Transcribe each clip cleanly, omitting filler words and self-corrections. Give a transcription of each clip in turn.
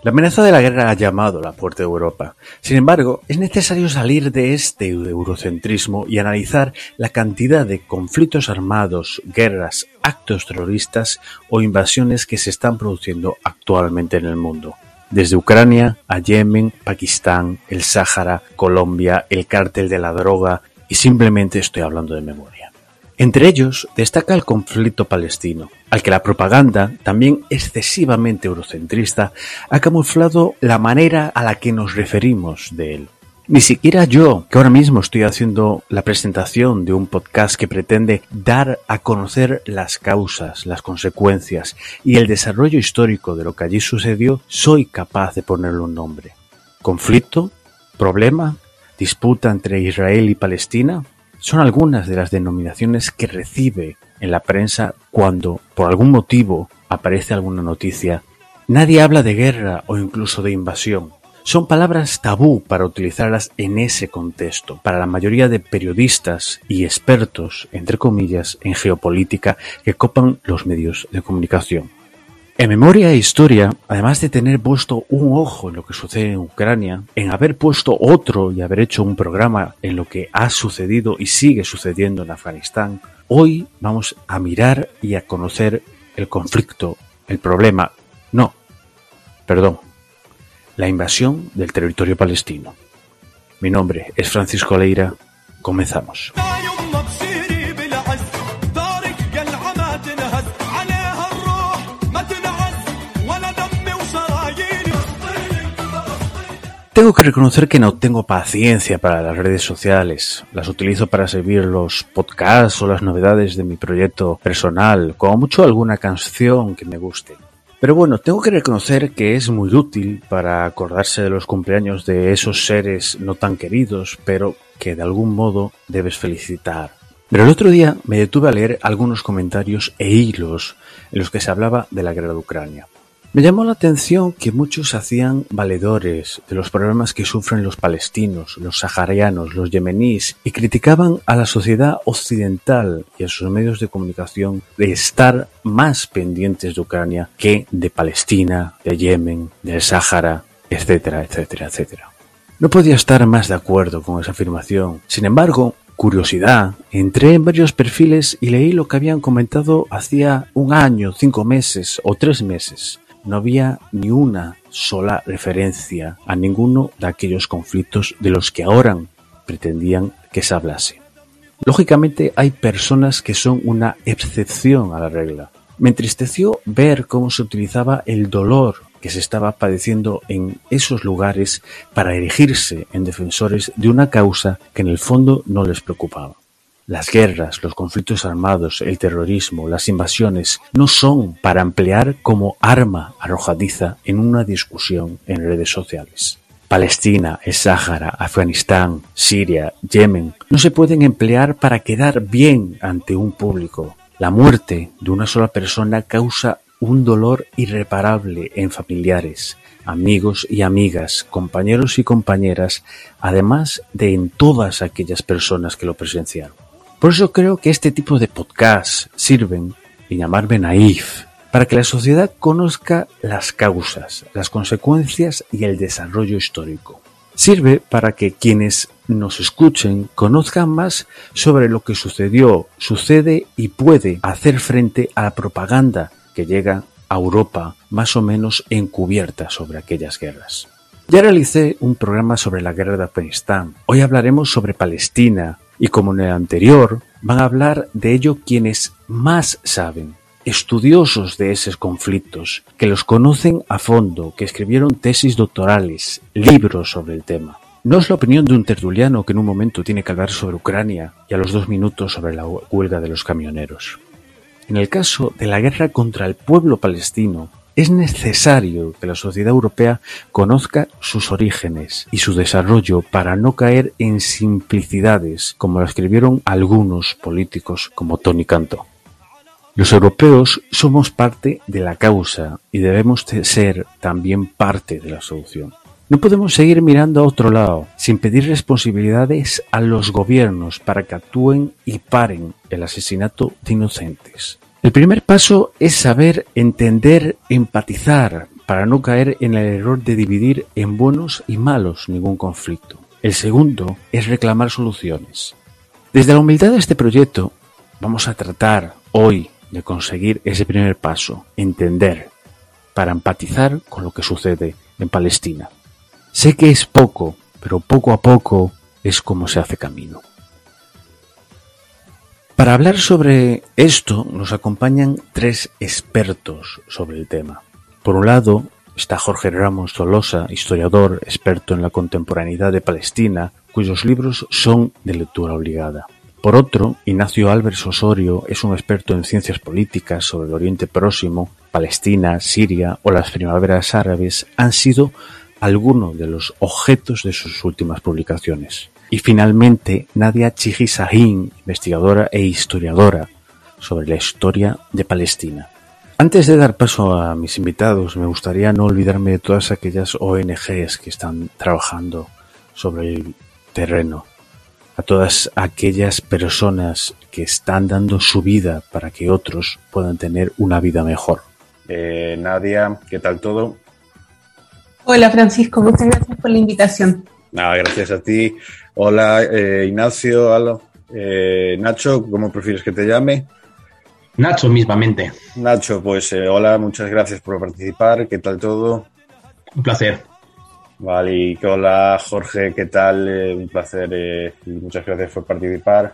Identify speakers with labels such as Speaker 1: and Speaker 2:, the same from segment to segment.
Speaker 1: La amenaza de la guerra ha llamado a la puerta de Europa. Sin embargo, es necesario salir de este eurocentrismo y analizar la cantidad de conflictos armados, guerras, actos terroristas o invasiones que se están produciendo actualmente en el mundo. Desde Ucrania a Yemen, Pakistán, el Sáhara, Colombia, el cártel de la droga y simplemente estoy hablando de memoria. Entre ellos destaca el conflicto palestino, al que la propaganda, también excesivamente eurocentrista, ha camuflado la manera a la que nos referimos de él. Ni siquiera yo, que ahora mismo estoy haciendo la presentación de un podcast que pretende dar a conocer las causas, las consecuencias y el desarrollo histórico de lo que allí sucedió, soy capaz de ponerle un nombre. ¿Conflicto? ¿Problema? ¿Disputa entre Israel y Palestina? Son algunas de las denominaciones que recibe en la prensa cuando, por algún motivo, aparece alguna noticia. Nadie habla de guerra o incluso de invasión. Son palabras tabú para utilizarlas en ese contexto, para la mayoría de periodistas y expertos, entre comillas, en geopolítica que copan los medios de comunicación. En Memoria e Historia, además de tener puesto un ojo en lo que sucede en Ucrania, en haber puesto otro y haber hecho un programa en lo que ha sucedido y sigue sucediendo en Afganistán, hoy vamos a mirar y a conocer el conflicto, el problema, la invasión del territorio palestino. Mi nombre es Francisco Leira, comenzamos. Tengo que reconocer que no tengo paciencia para las redes sociales. Las utilizo para servir los podcasts o las novedades de mi proyecto personal, como mucho alguna canción que me guste. Pero bueno, tengo que reconocer que es muy útil para acordarse de los cumpleaños de esos seres no tan queridos, pero que de algún modo debes felicitar. Pero el otro día me detuve a leer algunos comentarios e hilos en los que se hablaba de la guerra de Ucrania. Me llamó la atención que muchos hacían valedores de los problemas que sufren los palestinos, los saharianos, los yemeníes y criticaban a la sociedad occidental y a sus medios de comunicación de estar más pendientes de Ucrania que de Palestina, de Yemen, del Sáhara, etcétera, etcétera, etcétera. No podía estar más de acuerdo con esa afirmación. Sin embargo, curiosidad, entré en varios perfiles y leí lo que habían comentado hacía un año, 5 meses o 3 meses. No había ni una sola referencia a ninguno de aquellos conflictos de los que ahora pretendían que se hablase. Lógicamente hay personas que son una excepción a la regla. Me entristeció ver cómo se utilizaba el dolor que se estaba padeciendo en esos lugares para erigirse en defensores de una causa que en el fondo no les preocupaba. Las guerras, los conflictos armados, el terrorismo, las invasiones no son para emplear como arma arrojadiza en una discusión en redes sociales. Palestina, el Sáhara, Afganistán, Siria, Yemen no se pueden emplear para quedar bien ante un público. La muerte de una sola persona causa un dolor irreparable en familiares, amigos y amigas, compañeros y compañeras, además de en todas aquellas personas que lo presenciaron. Por eso creo que este tipo de podcasts sirven, y llamarme naif, para que la sociedad conozca las causas, las consecuencias y el desarrollo histórico. Sirve para que quienes nos escuchen conozcan más sobre lo que sucedió, sucede y puede hacer frente a la propaganda que llega a Europa más o menos encubierta sobre aquellas guerras. Ya realicé un programa sobre la guerra de Afganistán. Hoy hablaremos sobre Palestina y como en el anterior van a hablar de ello quienes más saben, estudiosos de esos conflictos, que los conocen a fondo, que escribieron tesis doctorales, libros sobre el tema. No es la opinión de un tertuliano que en un momento tiene que hablar sobre Ucrania y a los 2 minutos sobre la huelga de los camioneros. En el caso de la guerra contra el pueblo palestino, es necesario que la sociedad europea conozca sus orígenes y su desarrollo para no caer en simplicidades como lo escribieron algunos políticos como Tony Cantó. Los europeos somos parte de la causa y debemos ser también parte de la solución. No podemos seguir mirando a otro lado sin pedir responsabilidades a los gobiernos para que actúen y paren el asesinato de inocentes. El primer paso es saber, entender, empatizar, para no caer en el error de dividir en buenos y malos ningún conflicto. El segundo es reclamar soluciones. Desde la humildad de este proyecto, vamos a tratar hoy de conseguir ese primer paso, entender, para empatizar con lo que sucede en Palestina. Sé que es poco, pero poco a poco es como se hace camino. Para hablar sobre esto nos acompañan 3 expertos sobre el tema. Por un lado está Jorge Ramos Tolosa, historiador, experto en la contemporaneidad de Palestina, cuyos libros son de lectura obligada. Por otro, Ignacio Álvarez Osorio es un experto en ciencias políticas sobre el Oriente Próximo. Palestina, Siria o las primaveras árabes han sido algunos de los objetos de sus últimas publicaciones. Y finalmente, Nadia Chigi-Sahin, investigadora e historiadora sobre la historia de Palestina. Antes de dar paso a mis invitados, me gustaría no olvidarme de todas aquellas ONGs que están trabajando sobre el terreno, a todas aquellas personas que están dando su vida para que otros puedan tener una vida mejor.
Speaker 2: Nadia, ¿qué tal todo?
Speaker 3: Hola Francisco, muchas gracias por la invitación.
Speaker 2: Gracias a ti. Hola Ignacio, hola. Nacho, ¿cómo prefieres que te llame?
Speaker 4: Nacho mismamente.
Speaker 2: Nacho, pues hola, muchas gracias por participar. ¿Qué tal todo?
Speaker 4: Un placer.
Speaker 2: Vale, y hola Jorge, ¿qué tal? Un placer y muchas gracias por participar.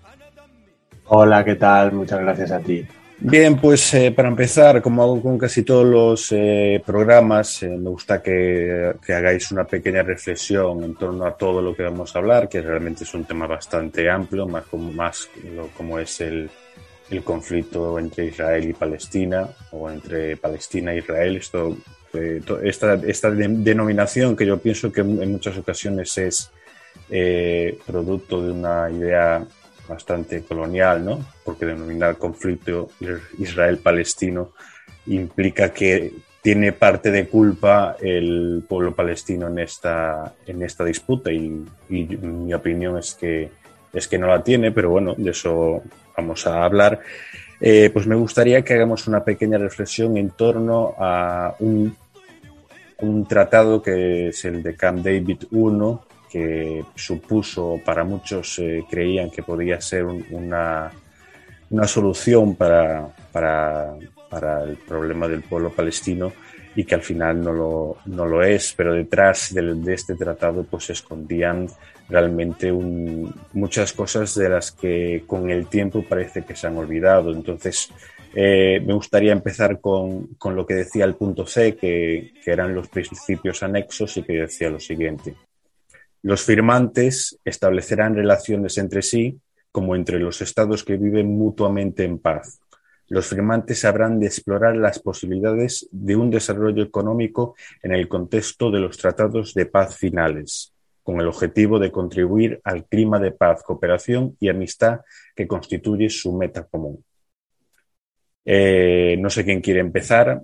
Speaker 5: Hola, ¿qué tal? Muchas gracias a ti.
Speaker 2: Bien, pues para empezar, como hago con casi todos los programas, me gusta que hagáis una pequeña reflexión en torno a todo lo que vamos a hablar, que realmente es un tema bastante amplio, más como es el conflicto entre Israel y Palestina, o entre Palestina e Israel. Esta denominación que yo pienso que en muchas ocasiones es producto de una idea bastante colonial, ¿no? Porque denominar conflicto Israel-Palestino implica que tiene parte de culpa el pueblo palestino en esta disputa y mi opinión es que no la tiene, pero bueno, de eso vamos a hablar. Pues me gustaría que hagamos una pequeña reflexión en torno a un tratado que es el de Camp David I, que supuso, para muchos creían que podía ser una solución para el problema del pueblo palestino y que al final no lo es, pero detrás de este tratado pues se escondían realmente muchas cosas de las que con el tiempo parece que se han olvidado. Entonces me gustaría empezar con lo que decía el punto C, que eran los principios anexos, y que decía lo siguiente: los firmantes establecerán relaciones entre sí como entre los estados que viven mutuamente en paz. Los firmantes habrán de explorar las posibilidades de un desarrollo económico en el contexto de los tratados de paz finales, con el objetivo de contribuir al clima de paz, cooperación y amistad que constituye su meta común. No sé quién quiere empezar.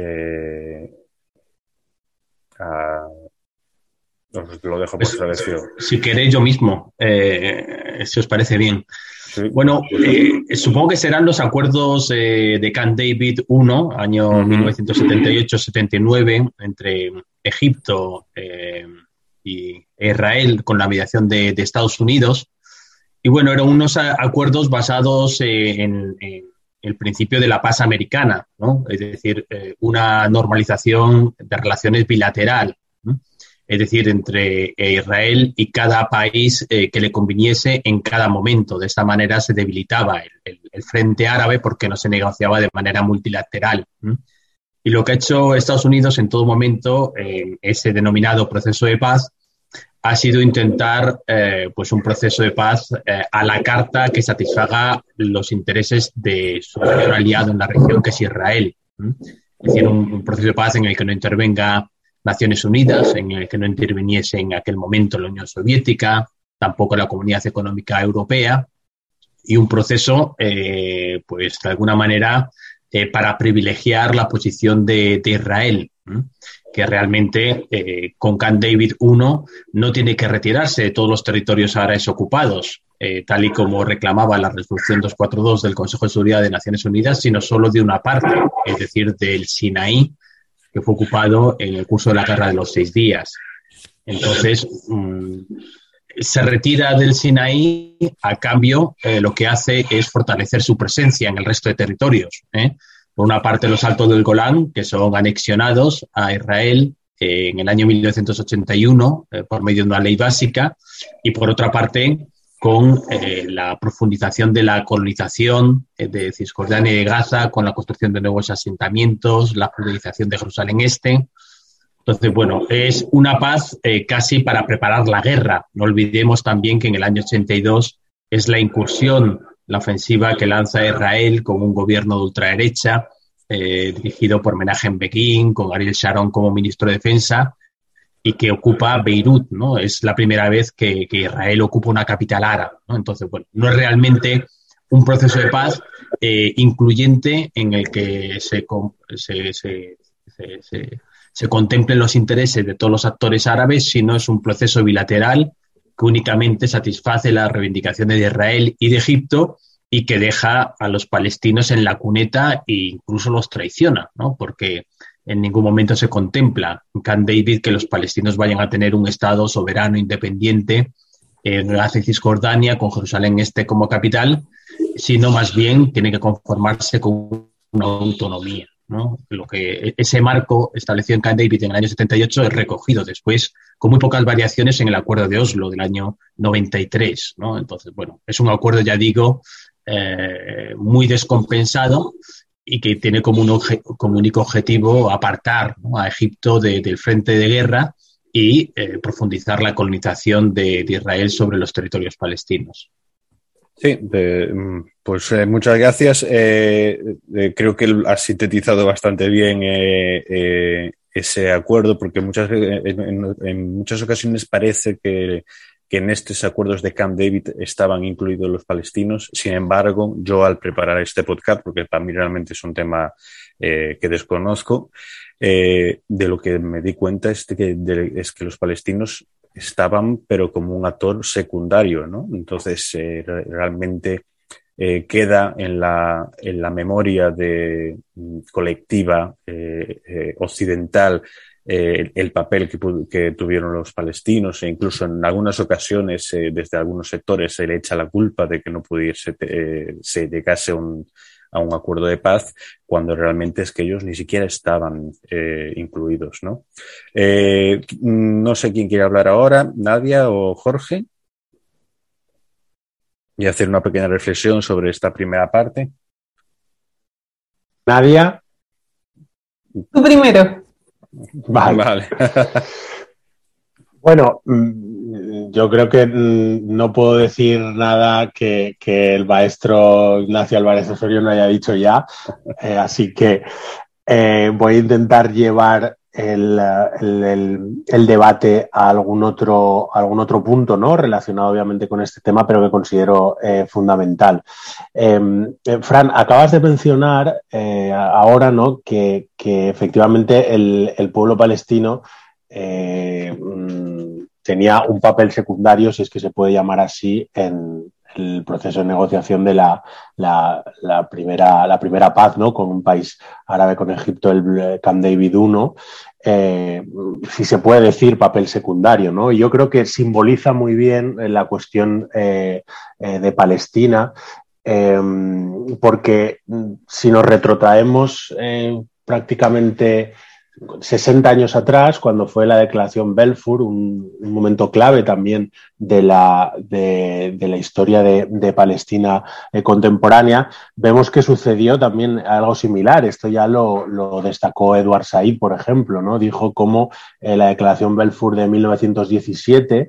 Speaker 2: Os lo dejo por selección.
Speaker 4: Si queréis yo mismo, si os parece bien.
Speaker 2: Sí.
Speaker 4: Bueno, supongo que serán los acuerdos de Camp David I, año 1978-79, entre Egipto y Israel, con la mediación de Estados Unidos. Y bueno, eran unos acuerdos basados en el principio de la paz americana, ¿no? Es decir, una normalización de relaciones bilateral, ¿no? Es decir, entre Israel y cada país que le conviniese en cada momento. De esta manera se debilitaba el frente árabe porque no se negociaba de manera multilateral. Y lo que ha hecho Estados Unidos en todo momento, ese denominado proceso de paz, ha sido intentar pues un proceso de paz a la carta que satisfaga los intereses de su mayor aliado en la región, que es Israel. Es decir, un proceso de paz en el que no intervenga Naciones Unidas, en el que no interviniese en aquel momento la Unión Soviética, tampoco la Comunidad Económica Europea, y un proceso, pues de alguna manera, para privilegiar la posición de Israel, que realmente con Camp David I no tiene que retirarse de todos los territorios árabes ocupados, tal y como reclamaba la resolución 242 del Consejo de Seguridad de Naciones Unidas, sino solo de una parte, es decir, del Sinaí, que fue ocupado en el curso de la Guerra de los 6 días. Entonces, se retira del Sinaí, a cambio lo que hace es fortalecer su presencia en el resto de territorios. Por una parte, los Altos del Golán, que son anexionados a Israel en el año 1981 por medio de una ley básica, y por otra parte, con la profundización de la colonización de Cisjordania y de Gaza, con la construcción de nuevos asentamientos, la colonización de Jerusalén Este. Entonces, bueno, es una paz casi para preparar la guerra. No olvidemos también que en el año 82 es la incursión, la ofensiva que lanza Israel con un gobierno de ultraderecha dirigido por Menachem Begin, con Ariel Sharon como ministro de Defensa, y que ocupa Beirut, ¿no? Es la primera vez que Israel ocupa una capital árabe, ¿no? Entonces, bueno, no es realmente un proceso de paz incluyente en el que se contemplen los intereses de todos los actores árabes, sino es un proceso bilateral que únicamente satisface las reivindicaciones de Israel y de Egipto y que deja a los palestinos en la cuneta e incluso los traiciona, ¿no? Porque en ningún momento se contempla en Camp David que los palestinos vayan a tener un Estado soberano, independiente, en Gaza y Cisjordania, con Jerusalén Este como capital, sino más bien tiene que conformarse con una autonomía, ¿no? Lo que ese marco establecido en Camp David en el año 78 es recogido después con muy pocas variaciones en el Acuerdo de Oslo del año 93, ¿no? Entonces, bueno, es un acuerdo, ya digo, muy descompensado y que tiene como único objetivo apartar, ¿no?, a Egipto del frente de guerra y profundizar la colonización de Israel sobre los territorios palestinos.
Speaker 2: Sí, pues muchas gracias. Creo que has sintetizado bastante bien ese acuerdo, porque en muchas ocasiones parece que en estos acuerdos de Camp David estaban incluidos los palestinos. Sin embargo, yo al preparar este podcast, porque para mí realmente es un tema que desconozco, de lo que me di cuenta es que los palestinos estaban, pero como un actor secundario, ¿no? Entonces, realmente queda en la memoria colectiva occidental el papel que tuvieron los palestinos, e incluso en algunas ocasiones desde algunos sectores se le echa la culpa de que no se llegase a un acuerdo de paz, cuando realmente es que ellos ni siquiera estaban incluidos, ¿no? No sé quién quiere hablar ahora, Nadia o Jorge, y hacer una pequeña reflexión sobre esta primera parte.
Speaker 5: Nadia.
Speaker 3: Tú primero.
Speaker 5: Vale. Bueno, yo creo que no puedo decir nada que el maestro Ignacio Álvarez Osorio no haya dicho ya, así que voy a intentar llevar el debate a algún otro punto, ¿no?, relacionado obviamente con este tema, pero que considero fundamental. Fran, acabas de mencionar ahora, ¿no?, que efectivamente el pueblo palestino tenía un papel secundario, si es que se puede llamar así, en el proceso de negociación de la primera paz, ¿no?, con un país árabe, con Egipto, el Camp David I, si se puede decir papel secundario, ¿no? Y yo creo que simboliza muy bien la cuestión de Palestina, porque si nos retrotraemos prácticamente 60 años atrás, cuando fue la declaración Balfour, un momento clave también de la historia de Palestina contemporánea, vemos que sucedió también algo similar. Esto ya lo destacó Edward Said, por ejemplo, ¿no? Dijo cómo la declaración Balfour de 1917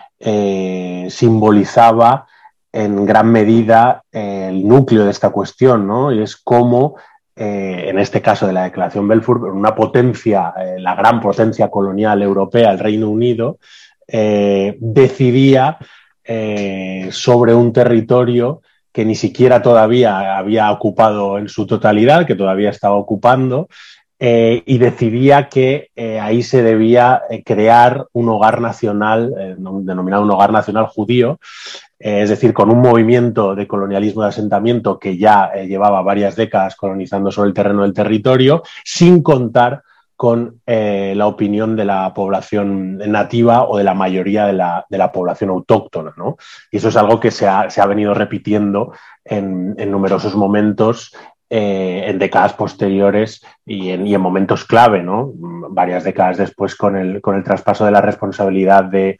Speaker 5: simbolizaba en gran medida el núcleo de esta cuestión, ¿no? Y es cómo en este caso de la declaración Balfour, una potencia, la gran potencia colonial europea, el Reino Unido, decidía sobre un territorio que ni siquiera todavía había ocupado en su totalidad, que todavía estaba ocupando, y decidía que ahí se debía crear un hogar nacional, denominado un hogar nacional judío, es decir, con un movimiento de colonialismo de asentamiento que ya llevaba varias décadas colonizando sobre el terreno del territorio, sin contar con la opinión de la población nativa o de la mayoría de la población autóctona, ¿no? Y eso es algo que se ha venido repitiendo en numerosos momentos en décadas posteriores y en momentos clave, ¿no? Varias décadas después con el traspaso de la responsabilidad de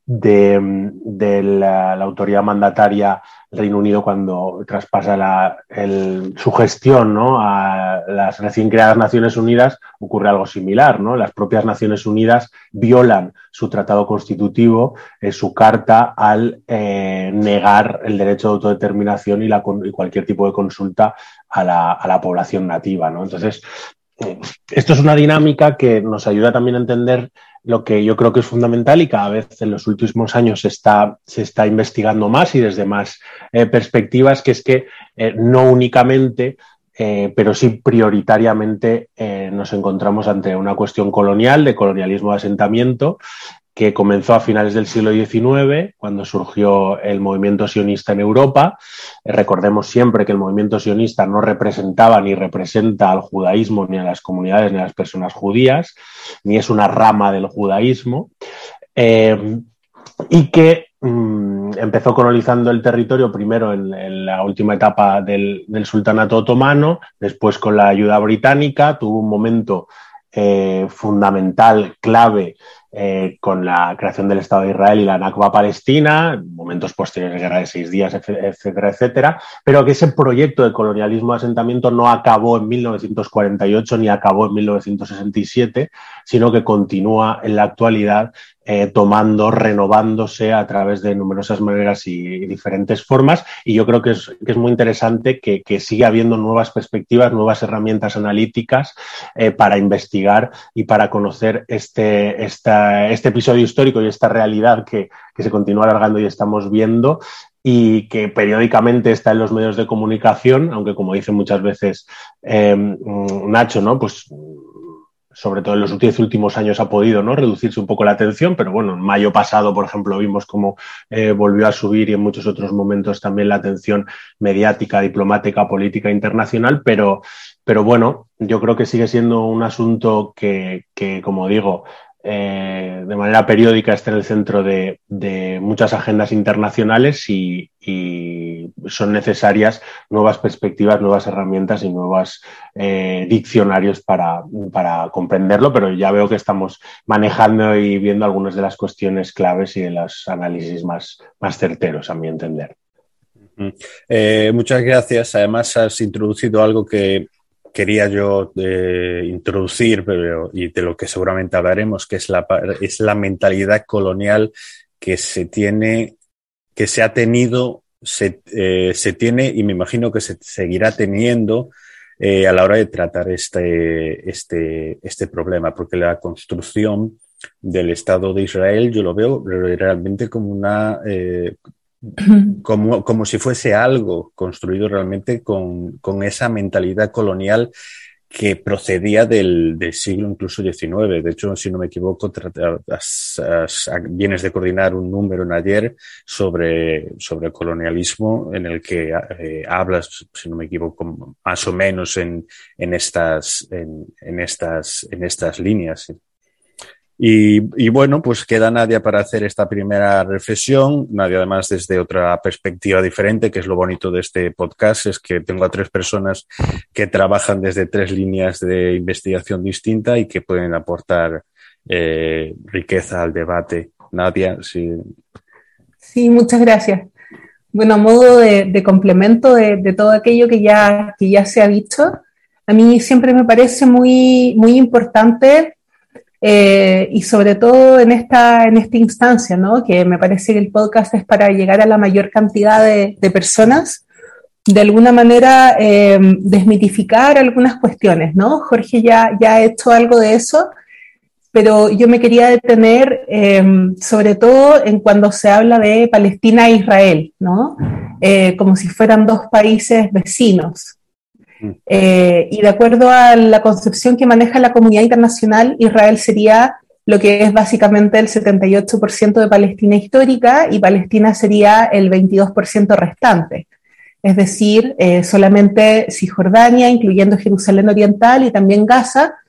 Speaker 5: la autoridad mandataria Reino Unido cuando traspasa su gestión, ¿no?, a las recién creadas Naciones Unidas, ocurre algo similar, ¿no? Las propias Naciones Unidas violan su tratado constitutivo, su carta, al negar el derecho de autodeterminación y cualquier tipo de consulta a la población nativa, ¿no? Entonces, esto es una dinámica que nos ayuda también a entender lo que yo creo que es fundamental y cada vez en los últimos años se está investigando más y desde más perspectivas, que es que no únicamente, pero sí prioritariamente nos encontramos ante una cuestión colonial, de colonialismo de asentamiento, que comenzó a finales del siglo XIX, cuando surgió el movimiento sionista en Europa. Recordemos siempre que el movimiento sionista no representaba ni representa al judaísmo, ni a las comunidades, ni a las personas judías, ni es una rama del judaísmo, y que empezó colonizando el territorio primero en la última etapa del sultanato otomano, después con la ayuda británica, tuvo un momento fundamental, clave, con la creación del Estado de Israel y la Nakba palestina, momentos posteriores de Guerra de 6 días, etcétera, etcétera, pero que ese proyecto de colonialismo de asentamiento no acabó en 1948 ni acabó en 1967, sino que continúa en la actualidad renovándose a través de numerosas maneras y diferentes formas, y yo creo que es muy interesante que siga habiendo nuevas perspectivas, nuevas herramientas analíticas para investigar y para conocer este episodio histórico y esta realidad que se continúa alargando y estamos viendo, y que periódicamente está en los medios de comunicación, aunque, como dice muchas veces Nacho, ¿no?, pues sobre todo en los 10 últimos años ha podido, ¿no?, reducirse un poco la atención, pero bueno, en mayo pasado, por ejemplo, vimos cómo volvió a subir, y en muchos otros momentos también la atención mediática, diplomática, política internacional, pero bueno, yo creo que sigue siendo un asunto que como digo, de manera periódica está en el centro de muchas agendas internacionales, y son necesarias nuevas perspectivas, nuevas herramientas y nuevos diccionarios para comprenderlo, pero ya veo que estamos manejando y viendo algunas de las cuestiones claves y de los análisis más certeros, a mi entender.
Speaker 2: Muchas gracias. Además, has introducido algo que quería yo introducir, y de lo que seguramente hablaremos, que es la mentalidad colonial que se ha tenido, se tiene, y me imagino que se seguirá teniendo a la hora de tratar este problema, porque la construcción del Estado de Israel yo lo veo realmente como como si fuese algo construido realmente con esa mentalidad colonial que procedía del siglo incluso XIX. De hecho, si no me equivoco, vienes de coordinar un número en ayer sobre colonialismo, en el que hablas, si no me equivoco, más o menos en estas líneas. Y bueno, pues queda Nadia para hacer esta primera reflexión. Nadia, además, desde otra perspectiva diferente, que es lo bonito de este podcast, es que tengo a 3 personas que trabajan desde 3 líneas de investigación distinta y que pueden aportar riqueza al debate. Nadia, sí.
Speaker 3: Sí, muchas gracias. Bueno, a modo de complemento de todo aquello que ya se ha dicho, a mí siempre me parece muy, muy importante, y sobre todo en esta instancia, ¿no?, que me parece que el podcast es para llegar a la mayor cantidad de personas, de alguna manera desmitificar algunas cuestiones, ¿no? Jorge ya ha hecho algo de eso, pero yo me quería detener sobre todo en cuando se habla de Palestina e Israel, ¿no? Como si fueran 2 países vecinos. Y de acuerdo a la concepción que maneja la comunidad internacional, Israel sería lo que es básicamente el 78% de Palestina histórica, y Palestina sería el 22% restante. Es decir, solamente Cisjordania, incluyendo Jerusalén Oriental y también Gaza,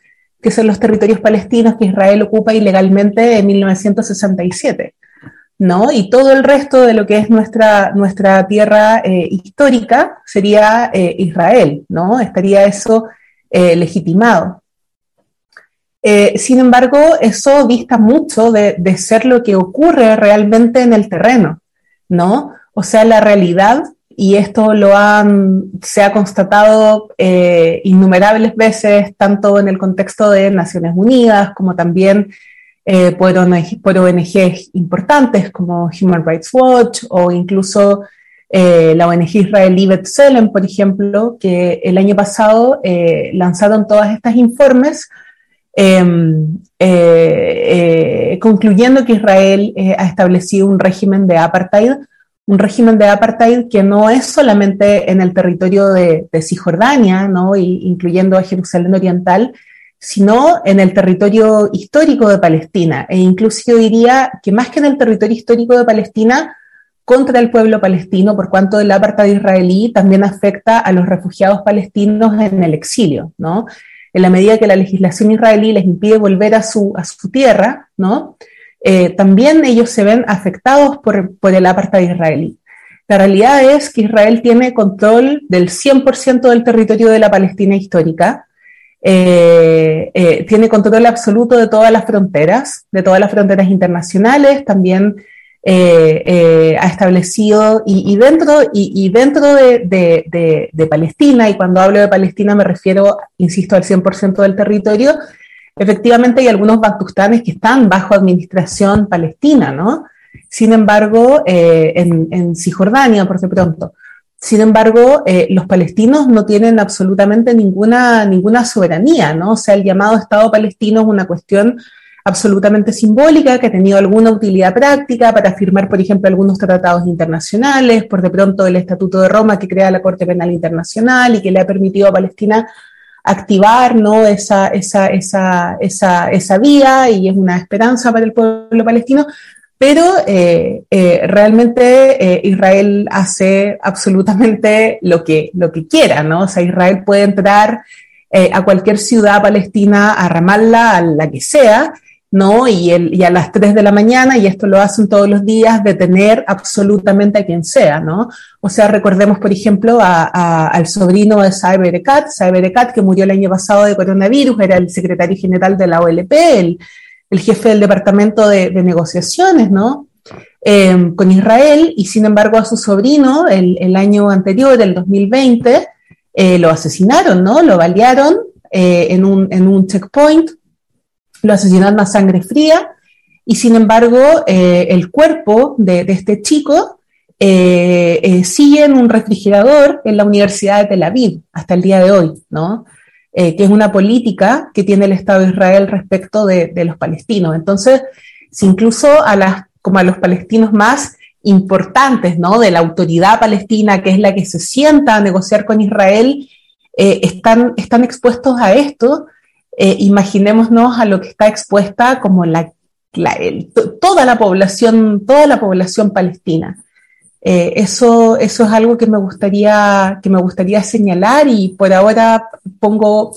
Speaker 3: que son los territorios palestinos que Israel ocupa ilegalmente en 1967, ¿no? Y todo el resto de lo que es nuestra tierra histórica sería Israel, ¿no? Estaría eso legitimado. Sin embargo, eso dista mucho de ser lo que ocurre realmente en el terreno, ¿no? O sea, la realidad, y esto se ha constatado innumerables veces, tanto en el contexto de Naciones Unidas, como también por ONGs importantes como Human Rights Watch, o incluso la ONG israelí B'Tselem, por ejemplo, que el año pasado lanzaron todos estos informes concluyendo que Israel ha establecido un régimen de apartheid que no es solamente en el territorio de Cisjordania, ¿no? Incluyendo a Jerusalén Oriental, sino en el territorio histórico de Palestina, e incluso yo diría que más que en el territorio histórico de Palestina, contra el pueblo palestino, por cuanto el apartheid israelí también afecta a los refugiados palestinos en el exilio, ¿no? En la medida que la legislación israelí les impide volver a su tierra, ¿no? También ellos se ven afectados por el apartheid israelí. La realidad es que Israel tiene control del 100% del territorio de la Palestina histórica, tiene control absoluto de todas las fronteras internacionales, también ha establecido, y dentro de Palestina, y cuando hablo de Palestina me refiero, insisto, al 100% del territorio, efectivamente hay algunos bantustanes que están bajo administración palestina, ¿no? Sin embargo, en Cisjordania, por de pronto. Sin embargo, los palestinos no tienen absolutamente ninguna soberanía, ¿no? O sea, el llamado Estado palestino es una cuestión absolutamente simbólica, que ha tenido alguna utilidad práctica para firmar, por ejemplo, algunos tratados internacionales, por de pronto el Estatuto de Roma que crea la Corte Penal Internacional y que le ha permitido a Palestina activar, ¿no? esa vía, y es una esperanza para el pueblo palestino, pero realmente Israel hace absolutamente lo que quiera, ¿no? O sea, Israel puede entrar a cualquier ciudad palestina, a Ramallah, a la que sea, ¿no? Y a las 3 de la mañana, y esto lo hacen todos los días, detener absolutamente a quien sea, ¿no? O sea, recordemos, por ejemplo, al sobrino de Saeb Erekat, que murió el año pasado de coronavirus, era el secretario general de la OLP, el jefe del departamento de negociaciones, ¿no? Con Israel, y sin embargo a su sobrino, el año anterior, el 2020, lo asesinaron, ¿no? Lo balearon en un checkpoint, lo asesinaron a sangre fría, y sin embargo el cuerpo de este chico sigue en un refrigerador en la Universidad de Tel Aviv hasta el día de hoy, ¿no? Que es una política que tiene el Estado de Israel respecto de los palestinos. Entonces, si incluso como a los palestinos más importantes, ¿no? De la autoridad palestina, que es la que se sienta a negociar con Israel, están expuestos a esto, imaginémonos a lo que está expuesta como toda la población palestina. Eso es algo que me gustaría señalar, y por ahora pongo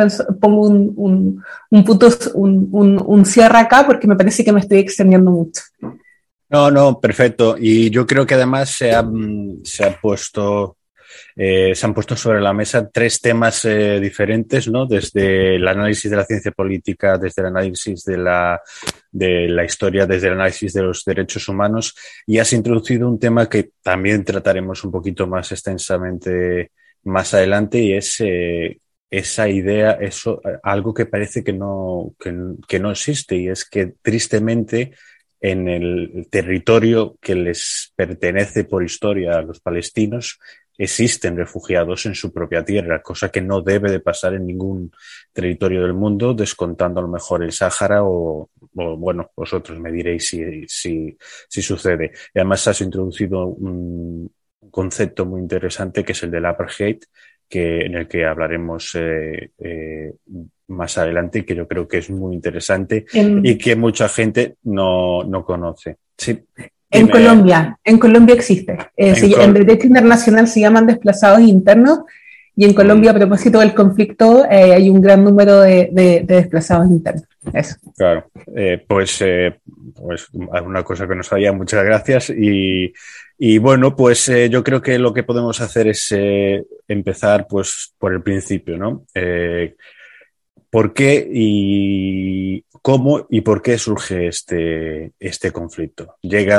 Speaker 3: un cierre acá, porque me parece que me estoy extendiendo mucho.
Speaker 2: No, perfecto. Y yo creo que además se han puesto sobre la mesa tres temas diferentes, ¿no? Desde el análisis de la ciencia política, desde el análisis de la historia, desde el análisis de los derechos humanos, y has introducido un tema que también trataremos un poquito más extensamente más adelante, y es esa idea, algo que parece que no existe, y es que tristemente en el territorio que les pertenece por historia a los palestinos existen refugiados en su propia tierra, cosa que no debe de pasar en ningún territorio del mundo, descontando a lo mejor el Sáhara o bueno, vosotros me diréis si sucede. Y además has introducido un concepto muy interesante, que es el del apartheid, en el que hablaremos más adelante, y que yo creo que es muy interesante y que mucha gente no conoce. Sí.
Speaker 3: En Colombia existe. En derecho internacional se llaman desplazados internos, Y en Colombia, a propósito del conflicto, hay un gran número de desplazados internos. Eso.
Speaker 2: Claro, pues alguna cosa que no sabía, muchas gracias. Y bueno, pues yo creo que lo que podemos hacer es empezar pues por el principio, ¿no? ¿Por qué y cómo y por qué surge este conflicto?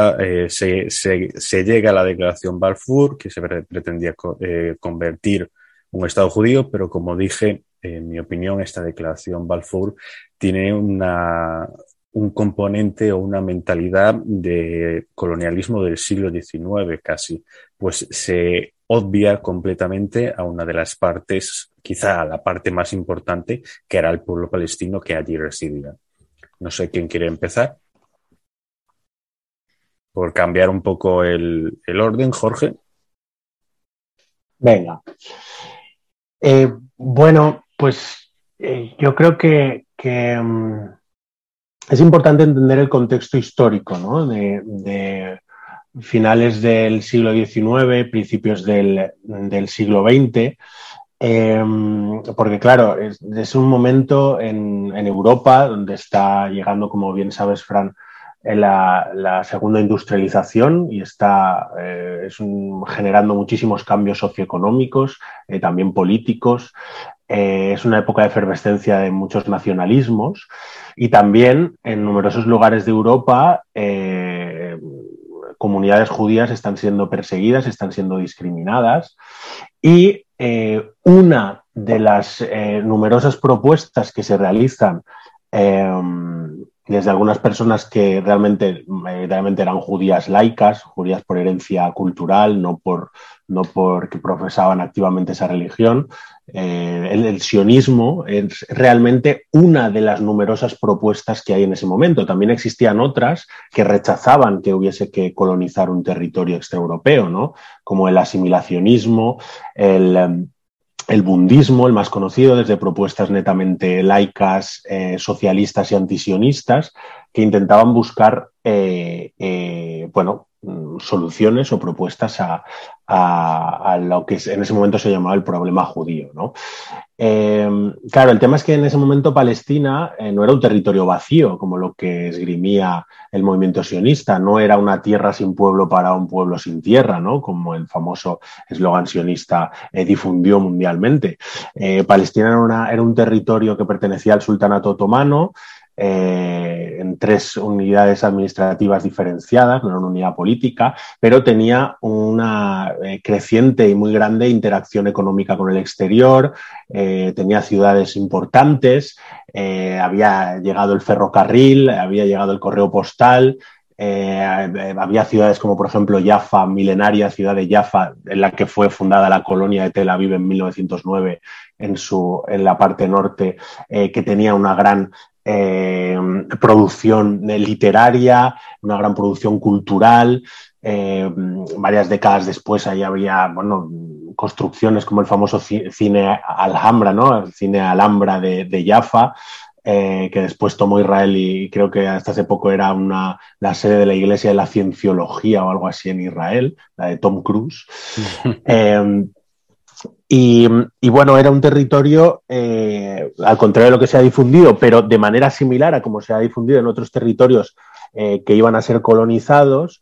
Speaker 2: Se llega a la declaración Balfour, que se pretendía convertir un Estado judío, pero como dije, en mi opinión, esta declaración Balfour tiene un componente o una mentalidad de colonialismo del siglo XIX casi, pues se obvia completamente a una de las partes, quizá a la parte más importante, que era el pueblo palestino que allí residía. No sé quién quiere empezar. Por cambiar un poco el orden, Jorge.
Speaker 5: Venga. Bueno, pues yo creo que es importante entender el contexto histórico, ¿no? de finales del siglo XIX, principios del siglo XX, porque claro, es un momento en Europa donde está llegando, como bien sabes, Fran, la segunda industrialización y está generando muchísimos cambios socioeconómicos, también políticos. Es una época de efervescencia de muchos nacionalismos y también en numerosos lugares de Europa comunidades judías están siendo perseguidas, están siendo discriminadas y una de las numerosas propuestas que se realizan desde algunas personas que realmente eran judías laicas, judías por herencia cultural, no porque profesaban activamente esa religión. El sionismo es realmente una de las numerosas propuestas que hay en ese momento. También existían otras que rechazaban que hubiese que colonizar un territorio extraeuropeo, ¿no? Como el asimilacionismo, el bundismo, el más conocido, desde propuestas netamente laicas, socialistas y antisionistas, que intentaban buscar soluciones o propuestas a lo que en ese momento se llamaba el problema judío, ¿no? Claro, el tema es que en ese momento Palestina no era un territorio vacío, como lo que esgrimía el movimiento sionista, no era una tierra sin pueblo para un pueblo sin tierra, ¿no? Como el famoso eslogan sionista difundió mundialmente. Palestina era un territorio que pertenecía al sultanato otomano, en 3 unidades administrativas diferenciadas, no era una unidad política, pero tenía una creciente y muy grande interacción económica con el exterior, tenía ciudades importantes, había llegado el ferrocarril, había llegado el correo postal, había ciudades como por ejemplo Jaffa, milenaria ciudad de Jaffa, en la que fue fundada la colonia de Tel Aviv en 1909 en la parte norte, que tenía una gran producción literaria, una gran producción cultural. Varias décadas después ahí habría construcciones como el famoso cine Alhambra, ¿no? El cine Alhambra de Jaffa, que después tomó Israel y creo que hasta hace poco era la sede de la Iglesia de la Cienciología o algo así en Israel, la de Tom Cruise. Y bueno, era un territorio, al contrario de lo que se ha difundido, pero de manera similar a como se ha difundido en otros territorios que iban a ser colonizados,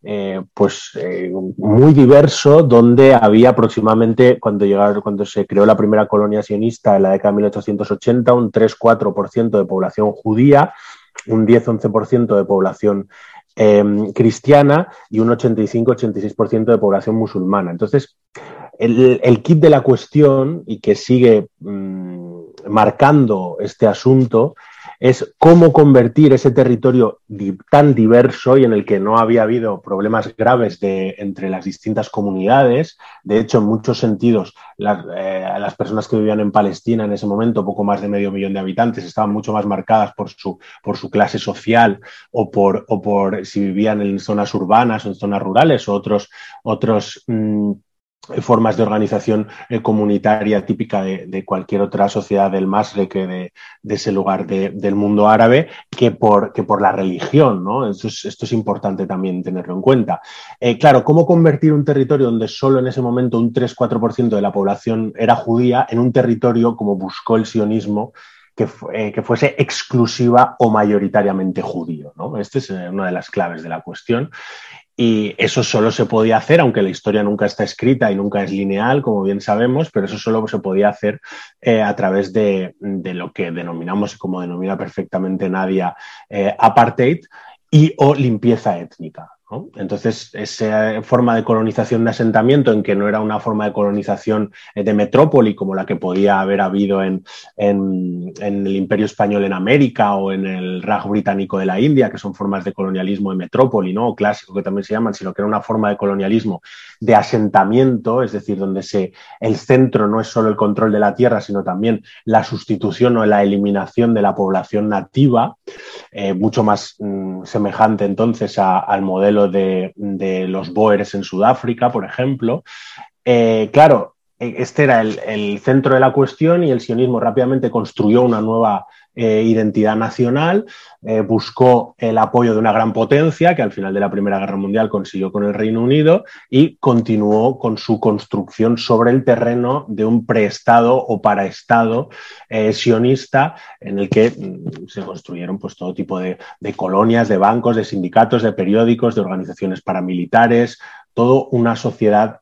Speaker 5: muy diverso, donde había aproximadamente, cuando se creó la primera colonia sionista en la década de 1880, un 3-4% de población judía, un 10-11% de población cristiana y un 85-86% de población musulmana. Entonces, el kit de la cuestión, y que sigue marcando este asunto, es cómo convertir ese territorio tan diverso y en el que no había habido problemas graves entre las distintas comunidades. De hecho, en muchos sentidos, las personas que vivían en Palestina en ese momento, poco más de 500.000 de habitantes, estaban mucho más marcadas por su clase social o por si vivían en zonas urbanas o en zonas rurales o otros formas de organización comunitaria típica de cualquier otra sociedad del Masrek, de ese lugar del mundo árabe, que por la religión, ¿no? Esto es importante también tenerlo en cuenta. Claro, ¿cómo convertir un territorio donde solo en ese momento un 3-4% de la población era judía en un territorio como buscó el sionismo, que fuese exclusiva o mayoritariamente judío, ¿no? Esta es una de las claves de la cuestión. Y eso solo se podía hacer, aunque la historia nunca está escrita y nunca es lineal, como bien sabemos, pero eso solo se podía hacer a través de lo que denominamos, y como denomina perfectamente Nadia, apartheid y o limpieza étnica, ¿no? Entonces, esa forma de colonización de asentamiento, en que no era una forma de colonización de metrópoli como la que podía haber habido en el Imperio Español en América o en el Raj británico de la India, que son formas de colonialismo de metrópoli, ¿no? O clásico, que también se llaman, sino que era una forma de colonialismo de asentamiento, es decir, donde el centro no es solo el control de la tierra, sino también la sustitución o la eliminación de la población nativa, mucho más semejante entonces al modelo de los Boers en Sudáfrica, por ejemplo. Claro, este era el centro de la cuestión y el sionismo rápidamente construyó una nueva identidad nacional, buscó el apoyo de una gran potencia que al final de la Primera Guerra Mundial consiguió con el Reino Unido y continuó con su construcción sobre el terreno de un preestado o paraestado sionista en el que se construyeron pues, todo tipo de colonias, de bancos, de sindicatos, de periódicos, de organizaciones paramilitares, toda una sociedad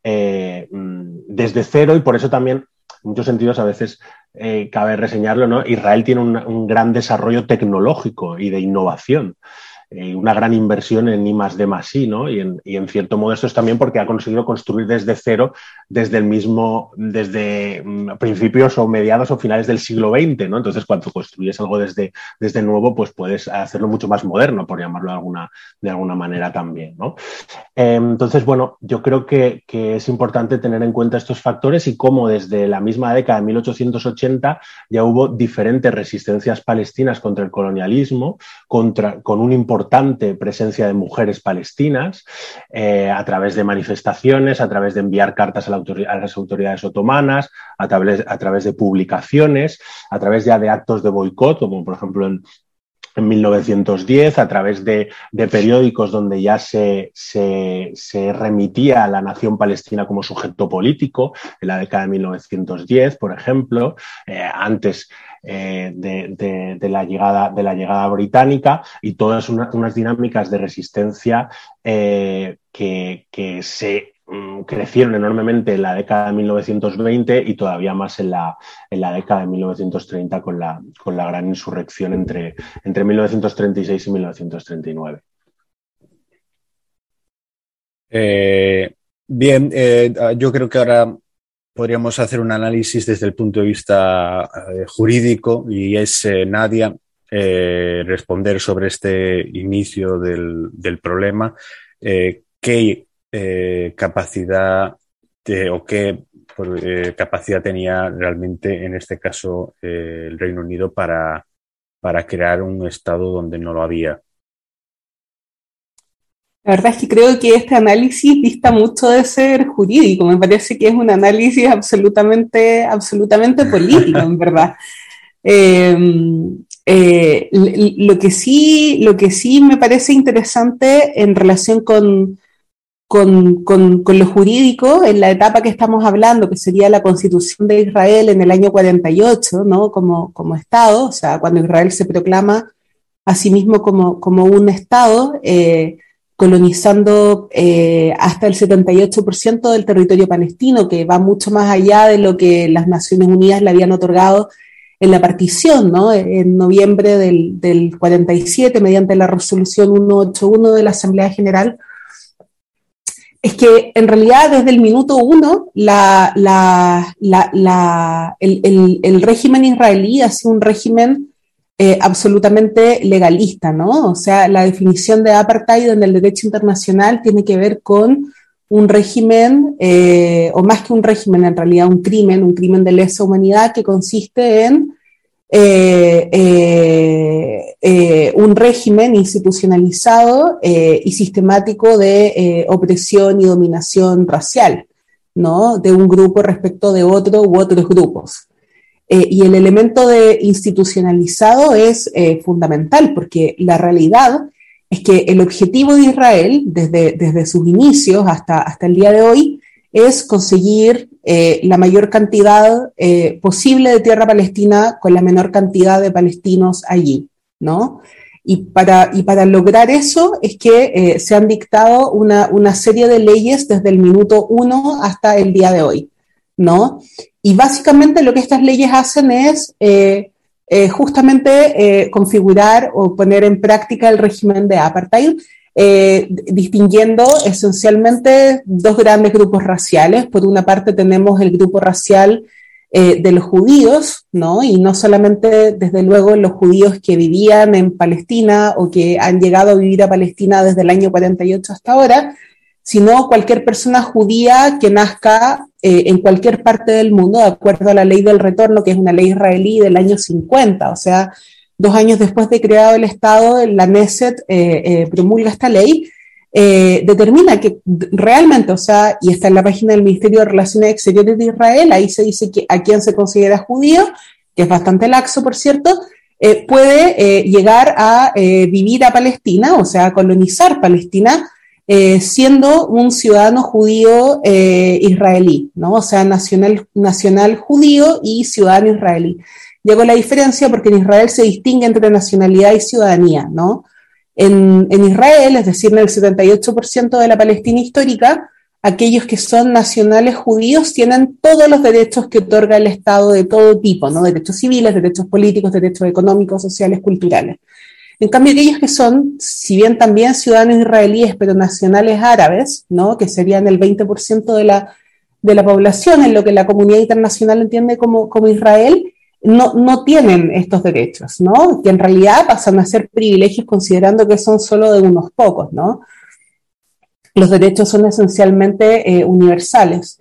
Speaker 5: desde cero, y por eso también, en muchos sentidos, a veces cabe reseñarlo, ¿no? Israel tiene un gran desarrollo tecnológico y de innovación, una gran inversión en I+D+I, ¿no? Y en cierto modo esto es también porque ha conseguido construir desde cero, desde principios o mediados o finales del siglo XX, ¿no? Entonces, cuando construyes algo desde nuevo, pues puedes hacerlo mucho más moderno, por llamarlo de alguna manera también, ¿no? Entonces, bueno, yo creo que es importante tener en cuenta estos factores y cómo desde la misma década de 1880 ya hubo diferentes resistencias palestinas contra el colonialismo, con una importante presencia de mujeres palestinas, a través de manifestaciones, a través de enviar cartas a las autoridades otomanas, a través de publicaciones, a través ya de actos de boicot, como por ejemplo en 1910, a través de periódicos donde ya se remitía a la nación palestina como sujeto político, en la década de 1910, por ejemplo, antes de la llegada británica, y todas unas dinámicas de resistencia que se crecieron enormemente en la década de 1920 y todavía más en la década de 1930 con la gran insurrección entre 1936 y 1939.
Speaker 2: Bien, yo creo que ahora podríamos hacer un análisis desde el punto de vista jurídico, y es Nadia responder sobre este inicio del problema, qué capacidad capacidad tenía realmente en este caso el Reino Unido para crear un Estado donde no lo había.
Speaker 3: La verdad es que creo que este análisis dista mucho de ser jurídico, me parece que es un análisis absolutamente político, en verdad. Lo que sí me parece interesante en relación con lo jurídico, en la etapa que estamos hablando, que sería la Constitución de Israel en el año 48, ¿no? Como Estado, o sea, cuando Israel se proclama a sí mismo como un Estado, colonizando hasta el 78% del territorio palestino, que va mucho más allá de lo que las Naciones Unidas le habían otorgado en la partición, ¿no? En noviembre del 47, mediante la resolución 181 de la Asamblea General. Es que en realidad desde el minuto uno el régimen israelí ha sido un régimen absolutamente legalista, ¿no? O sea, la definición de apartheid en el derecho internacional tiene que ver con un régimen, o más que un régimen, en realidad un crimen de lesa humanidad que consiste en un régimen institucionalizado y sistemático de opresión y dominación racial. ¿no?, de un grupo respecto de otro u otros grupos. Y el elemento de institucionalizado es fundamental, porque la realidad es que el objetivo de Israel, desde sus inicios hasta el día de hoy, es conseguir la mayor cantidad posible de tierra palestina con la menor cantidad de palestinos allí, ¿no? Y para lograr eso es que se han dictado una serie de leyes desde el minuto 1 hasta el día de hoy, ¿no? Y básicamente lo que estas leyes hacen es justamente configurar o poner en práctica el régimen de apartheid, distinguiendo esencialmente dos grandes grupos raciales. Por una parte tenemos el grupo racial de los judíos, ¿no? Y no solamente, desde luego, los judíos que vivían en Palestina o que han llegado a vivir a Palestina desde el año 48 hasta ahora, sino cualquier persona judía que nazca en cualquier parte del mundo, de acuerdo a la ley del retorno, que es una ley israelí del año 50, o sea, 2 años después de creado el Estado, la Knesset promulga esta ley, determina que realmente, o sea, y está en la página del Ministerio de Relaciones Exteriores de Israel, ahí se dice que a quien se considera judío, que es bastante laxo, por cierto, puede llegar a vivir a Palestina, o sea, a colonizar Palestina, siendo un ciudadano judío israelí, ¿no? O sea, nacional judío y ciudadano israelí. Llegó la diferencia porque en Israel se distingue entre nacionalidad y ciudadanía, ¿no? En Israel, es decir, en el 78% de la Palestina histórica, aquellos que son nacionales judíos tienen todos los derechos que otorga el Estado de todo tipo, ¿no? Derechos civiles, derechos políticos, derechos económicos, sociales, culturales. En cambio, aquellos que son, si bien también ciudadanos israelíes, pero nacionales árabes, ¿no?, que serían el 20% de la población, en lo que la comunidad internacional entiende como Israel, no tienen estos derechos, ¿no?, que en realidad pasan a ser privilegios considerando que son solo de unos pocos, ¿no? Los derechos son esencialmente universales.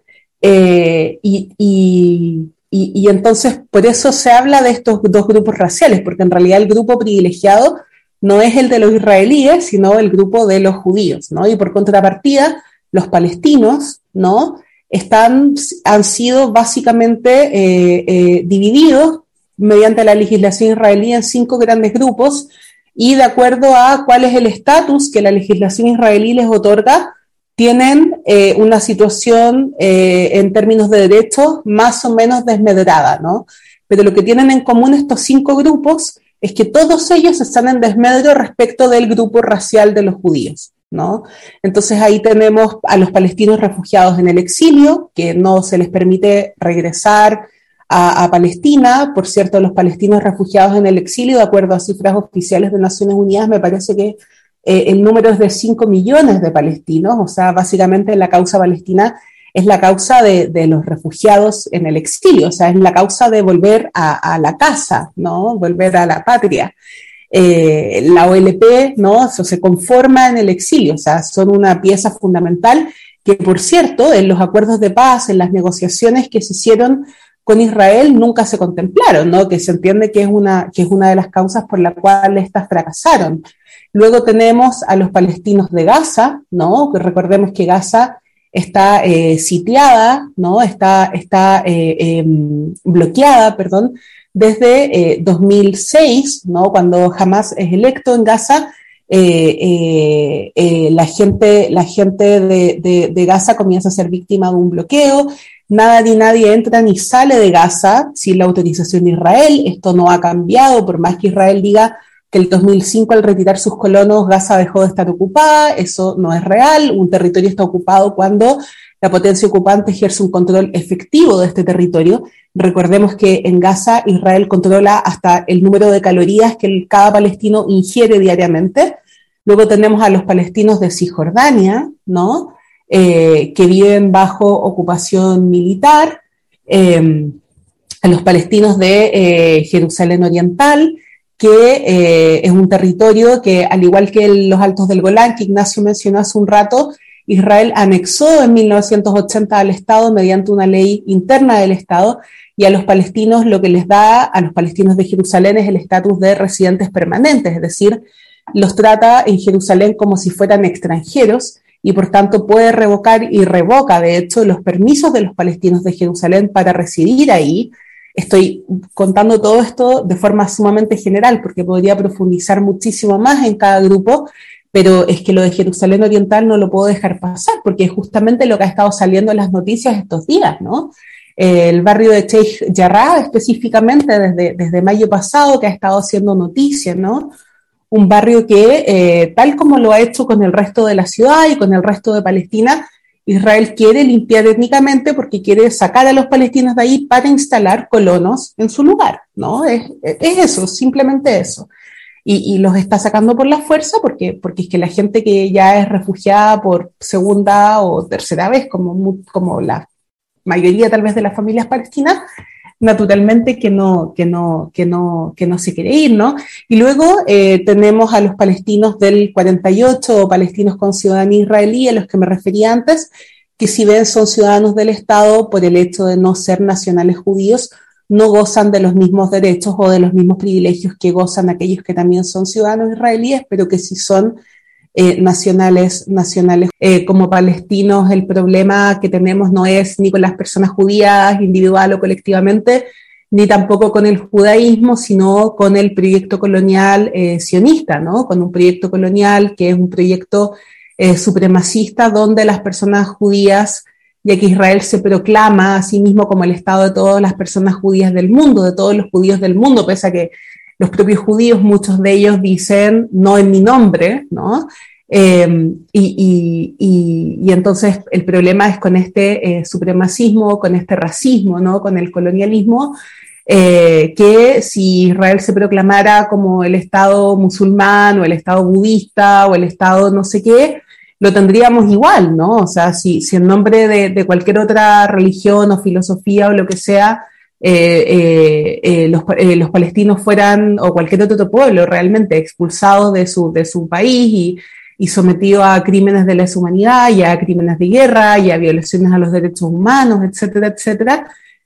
Speaker 3: Y entonces por eso se habla de estos dos grupos raciales, porque en realidad el grupo privilegiado no es el de los israelíes, sino el grupo de los judíos, ¿no? Y por contrapartida, los palestinos, ¿no?, han sido básicamente divididos mediante la legislación israelí en 5 grandes grupos, y de acuerdo a cuál es el estatus que la legislación israelí les otorga, tienen una situación en términos de derechos más o menos desmedrada, ¿no? Pero lo que tienen en común estos 5 grupos es que todos ellos están en desmedro respecto del grupo racial de los judíos, ¿no? Entonces ahí tenemos a los palestinos refugiados en el exilio, que no se les permite regresar a Palestina. Por cierto, los palestinos refugiados en el exilio, de acuerdo a cifras oficiales de Naciones Unidas, me parece que el número es de 5 millones de palestinos, o sea, básicamente la causa palestina es la causa de los refugiados en el exilio, o sea, es la causa de volver a la casa, ¿no?, volver a la patria. La OLP, ¿no?, eso se conforma en el exilio, o sea, son una pieza fundamental que, por cierto, en los acuerdos de paz, en las negociaciones que se hicieron con Israel, nunca se contemplaron, ¿no?, que se entiende que es una de las causas por la cual estas fracasaron. Luego tenemos a los palestinos de Gaza, ¿no?, que recordemos que Gaza está sitiada, ¿no?, está bloqueada, perdón, desde 2006, ¿no?, cuando Hamas es electo en Gaza. La gente de Gaza comienza a ser víctima de un bloqueo. Nada ni nadie entra ni sale de Gaza sin la autorización de Israel. Esto no ha cambiado, por más que Israel diga que el 2005, al retirar sus colonos, Gaza dejó de estar ocupada. Eso no es real. Un territorio está ocupado cuando la potencia ocupante ejerce un control efectivo de este territorio. Recordemos que en Gaza Israel controla hasta el número de calorías que cada palestino ingiere diariamente. Luego tenemos a los palestinos de Cisjordania, ¿no?, que viven bajo ocupación militar, a los palestinos de Jerusalén Oriental, que es un territorio que, al igual que los Altos del Golán, que Ignacio mencionó hace un rato, Israel anexó en 1980 al Estado mediante una ley interna del Estado, y a los palestinos lo que les da a los palestinos de Jerusalén es el estatus de residentes permanentes, es decir, los trata en Jerusalén como si fueran extranjeros, y por tanto puede revocar y revoca, de hecho, los permisos de los palestinos de Jerusalén para residir ahí. Estoy contando todo esto de forma sumamente general porque podría profundizar muchísimo más en cada grupo, pero es que lo de Jerusalén Oriental no lo puedo dejar pasar porque es justamente lo que ha estado saliendo en las noticias estos días, ¿no? El barrio de Sheikh Jarrah específicamente desde mayo pasado que ha estado haciendo noticias, ¿no? Un barrio que, tal como lo ha hecho con el resto de la ciudad y con el resto de Palestina, Israel quiere limpiar étnicamente porque quiere sacar a los palestinos de ahí para instalar colonos en su lugar, ¿no? Es eso, simplemente eso. Y los está sacando por la fuerza porque es que la gente que ya es refugiada por segunda o tercera vez, como la mayoría tal vez de las familias palestinas, naturalmente que no se quiere ir, ¿no? Y luego tenemos a los palestinos del 48 o palestinos con ciudadanía israelí, a los que me refería antes, que si bien son ciudadanos del Estado, por el hecho de no ser nacionales judíos, no gozan de los mismos derechos o de los mismos privilegios que gozan aquellos que también son ciudadanos israelíes, pero que sí son nacionales. Como palestinos, el problema que tenemos no es ni con las personas judías, individual o colectivamente, ni tampoco con el judaísmo, sino con el proyecto colonial sionista, ¿no? Con un proyecto colonial que es un proyecto supremacista donde las personas judías, ya que Israel se proclama a sí mismo como el Estado de todas las personas judías del mundo, de todos los judíos del mundo, pese a que los propios judíos, muchos de ellos dicen no en mi nombre, ¿no? Y entonces el problema es con este supremacismo, con este racismo, ¿no? Con el colonialismo, que si Israel se proclamara como el Estado musulmán o el Estado budista o el Estado no sé qué, lo tendríamos igual, ¿no? O sea, si en nombre de cualquier otra religión o filosofía o lo que sea, los palestinos fueran, o cualquier otro pueblo, realmente expulsados de su país y sometidos a crímenes de lesa humanidad y a crímenes de guerra y a violaciones a los derechos humanos, etcétera, etcétera,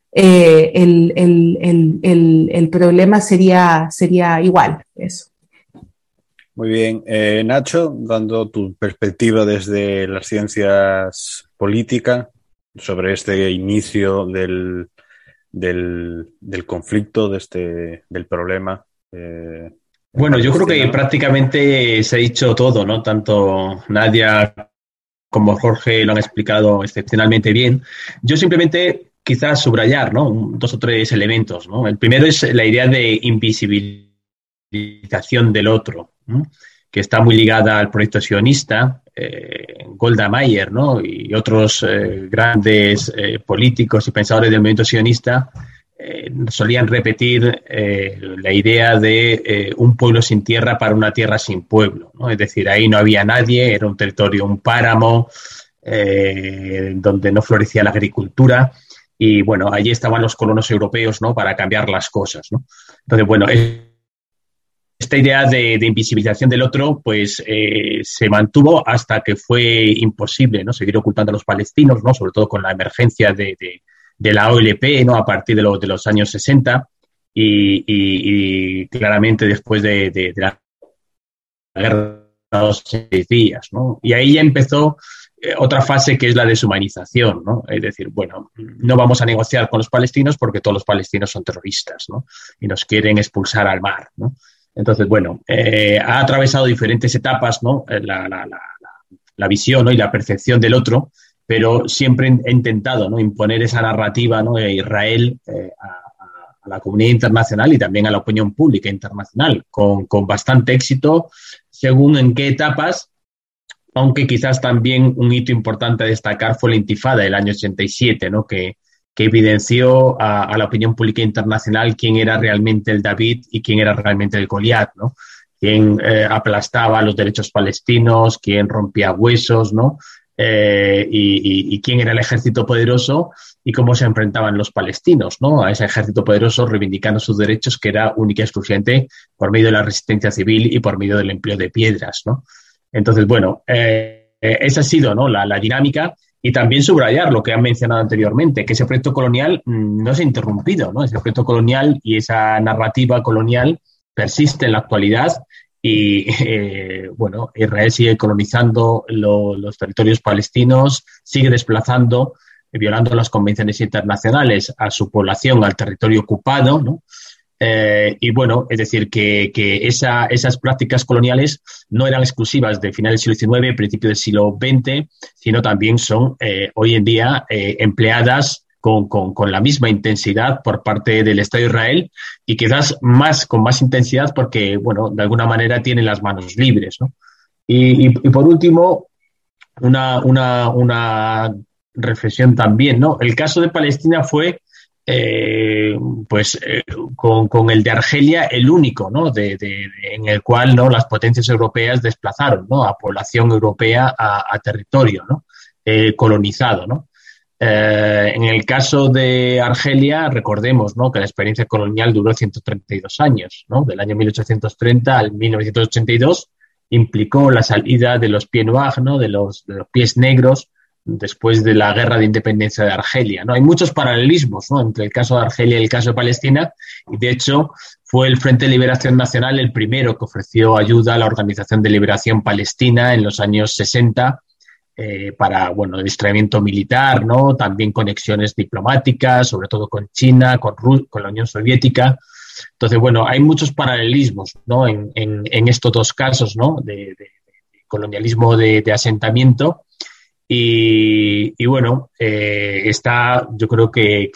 Speaker 3: el problema sería igual, eso.
Speaker 2: Muy bien. Nacho, dando tu perspectiva desde las ciencias políticas sobre este inicio del conflicto, del problema.
Speaker 4: Bueno, yo creo que prácticamente se ha dicho todo, ¿no? Tanto Nadia como Jorge lo han explicado excepcionalmente bien. Yo simplemente quizás subrayar, ¿no? 2 o 3 elementos, ¿no? El primero es la idea de invisibilización del otro, ¿no? Que está muy ligada al proyecto sionista, Golda Meir, ¿no? Y otros grandes políticos y pensadores del movimiento sionista solían repetir la idea de un pueblo sin tierra para una tierra sin pueblo, ¿no? Es decir, ahí no había nadie, era un territorio, un páramo, donde no florecía la agricultura y, bueno, allí estaban los colonos europeos, ¿no? Para cambiar las cosas, ¿no? Entonces, bueno, esta idea de invisibilización del otro, pues se mantuvo hasta que fue imposible, ¿no? Seguir ocultando a los palestinos, ¿no? Sobre todo con la emergencia de la OLP, ¿no? A partir de los años 60 y claramente después de la guerra de los 6 días, ¿no? Y ahí ya empezó otra fase que es la deshumanización, ¿no? Es decir, bueno, no vamos a negociar con los palestinos porque todos los palestinos son terroristas, ¿no? Y nos quieren expulsar al mar, ¿no? Entonces, bueno, ha atravesado diferentes etapas, ¿no? La visión, ¿no? Y la percepción del otro, pero siempre he intentado, ¿no? Imponer esa narrativa, ¿no? De Israel a la comunidad internacional y también a la opinión pública internacional, con bastante éxito, según en qué etapas, aunque quizás también un hito importante a destacar fue la Intifada del año 87, ¿no? Que evidenció a la opinión pública internacional quién era realmente el David y quién era realmente el Goliat, ¿no? Quién aplastaba los derechos palestinos, quién rompía huesos, ¿no? Y quién era el ejército poderoso y cómo se enfrentaban los palestinos, ¿no? A ese ejército poderoso reivindicando sus derechos, que era única y exclusivamente por medio de la resistencia civil y por medio del empleo de piedras, ¿no? Entonces, bueno, esa ha sido, ¿no? la dinámica. Y también subrayar lo que han mencionado anteriormente, que ese proyecto colonial no se ha interrumpido, ¿no? Ese proyecto colonial y esa narrativa colonial persiste en la actualidad y bueno, Israel sigue colonizando los territorios palestinos, sigue desplazando, violando las convenciones internacionales a su población al territorio ocupado, ¿no? Y bueno, es decir, que esas prácticas coloniales no eran exclusivas de final del siglo XIX, principio del siglo XX, sino también son hoy en día empleadas con la misma intensidad por parte del Estado de Israel y quizás con más intensidad porque, bueno, de alguna manera tienen las manos libres, ¿no? Y por último, una reflexión también, ¿no? El caso de Palestina fue con el de Argelia, el único, ¿no? En el cual, ¿no?, las potencias europeas desplazaron, ¿no?, a población europea a territorio, ¿no?, colonizado, ¿no? En el caso de Argelia, recordemos, ¿no?, que la experiencia colonial duró 132 años, ¿no?, del año 1830 al 1982, implicó la salida de los pieds noirs, ¿no?, de los pies negros, después de la guerra de independencia de Argelia, ¿no? Hay muchos paralelismos, ¿no?, entre el caso de Argelia y el caso de Palestina, y de hecho fue el Frente de Liberación Nacional el primero que ofreció ayuda a la Organización de Liberación Palestina en los años 60 para, bueno, adiestramiento militar, ¿no?, también conexiones diplomáticas, sobre todo con China, con la Unión Soviética. Entonces, bueno, hay muchos paralelismos, ¿no?, en estos dos casos, ¿no?, de colonialismo de asentamiento. Y bueno, está, yo creo que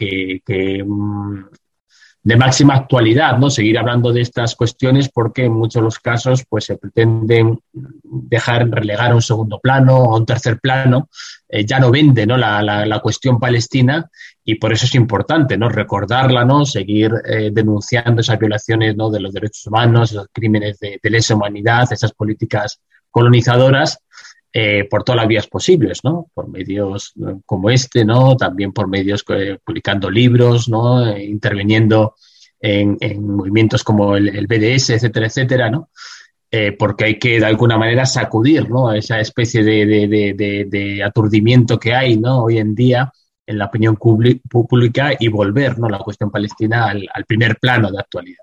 Speaker 4: de máxima actualidad, ¿no?, seguir hablando de estas cuestiones porque en muchos de los casos pues se pretenden relegar a un segundo plano o a un tercer plano, ya no vende, ¿no?, la cuestión palestina, y por eso es importante, ¿no?, recordarla, ¿no?, seguir denunciando esas violaciones, ¿no?, de los derechos humanos, esos crímenes de lesa humanidad, esas políticas colonizadoras, por todas las vías posibles, ¿no? Por medios como este, ¿no? También por medios publicando libros, ¿no? Interviniendo en movimientos como el BDS, etcétera, etcétera, ¿no? Porque hay que, de alguna manera, sacudir, ¿no?, esa especie de aturdimiento que hay, ¿no?, hoy en día en la opinión pública y volver, ¿no?, la cuestión palestina al primer plano de actualidad.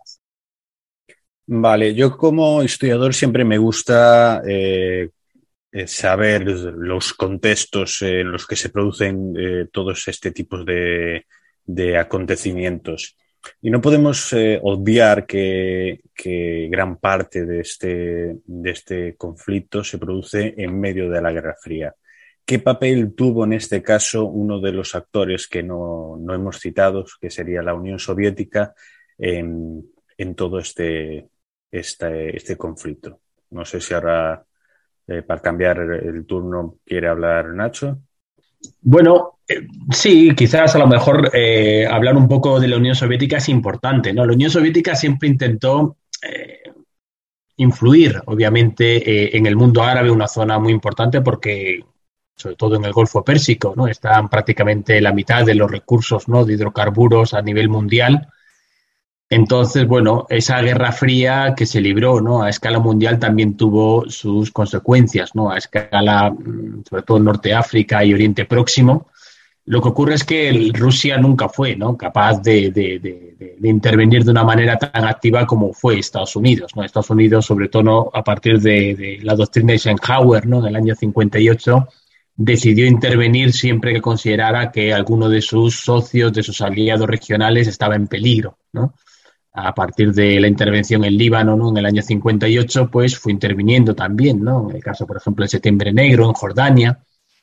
Speaker 2: Vale, yo como historiador siempre me gusta saber los contextos en los que se producen todos este tipo de acontecimientos. Y no podemos obviar que gran parte de este conflicto se produce en medio de la Guerra Fría. ¿Qué papel tuvo en este caso uno de los actores que no hemos citado, que sería la Unión Soviética, en todo este conflicto? No sé si ahora, para cambiar el turno, quiere hablar Nacho.
Speaker 4: Bueno, sí, quizás a lo mejor hablar un poco de la Unión Soviética es importante, ¿no? La Unión Soviética siempre intentó influir, obviamente, en el mundo árabe, una zona muy importante porque, sobre todo en el Golfo Pérsico, ¿no?, están prácticamente la mitad de los recursos, ¿no?, de hidrocarburos a nivel mundial. Entonces, bueno, esa Guerra Fría que se libró, ¿no?, a escala mundial también tuvo sus consecuencias, ¿no?, a escala, sobre todo en Norte de África y Oriente Próximo. Lo que ocurre es que Rusia nunca fue, ¿no?, capaz de intervenir de una manera tan activa como fue Estados Unidos, ¿no? Estados Unidos, sobre todo a partir de la doctrina de Eisenhower, ¿no?, en el año 58, decidió intervenir siempre que considerara que alguno de sus socios, de sus aliados regionales, estaba en peligro, ¿no? A partir de la intervención en Líbano, ¿no?, en el año 58, pues fue interviniendo también, ¿no?, en el caso, por ejemplo, del Septiembre Negro, en Jordania,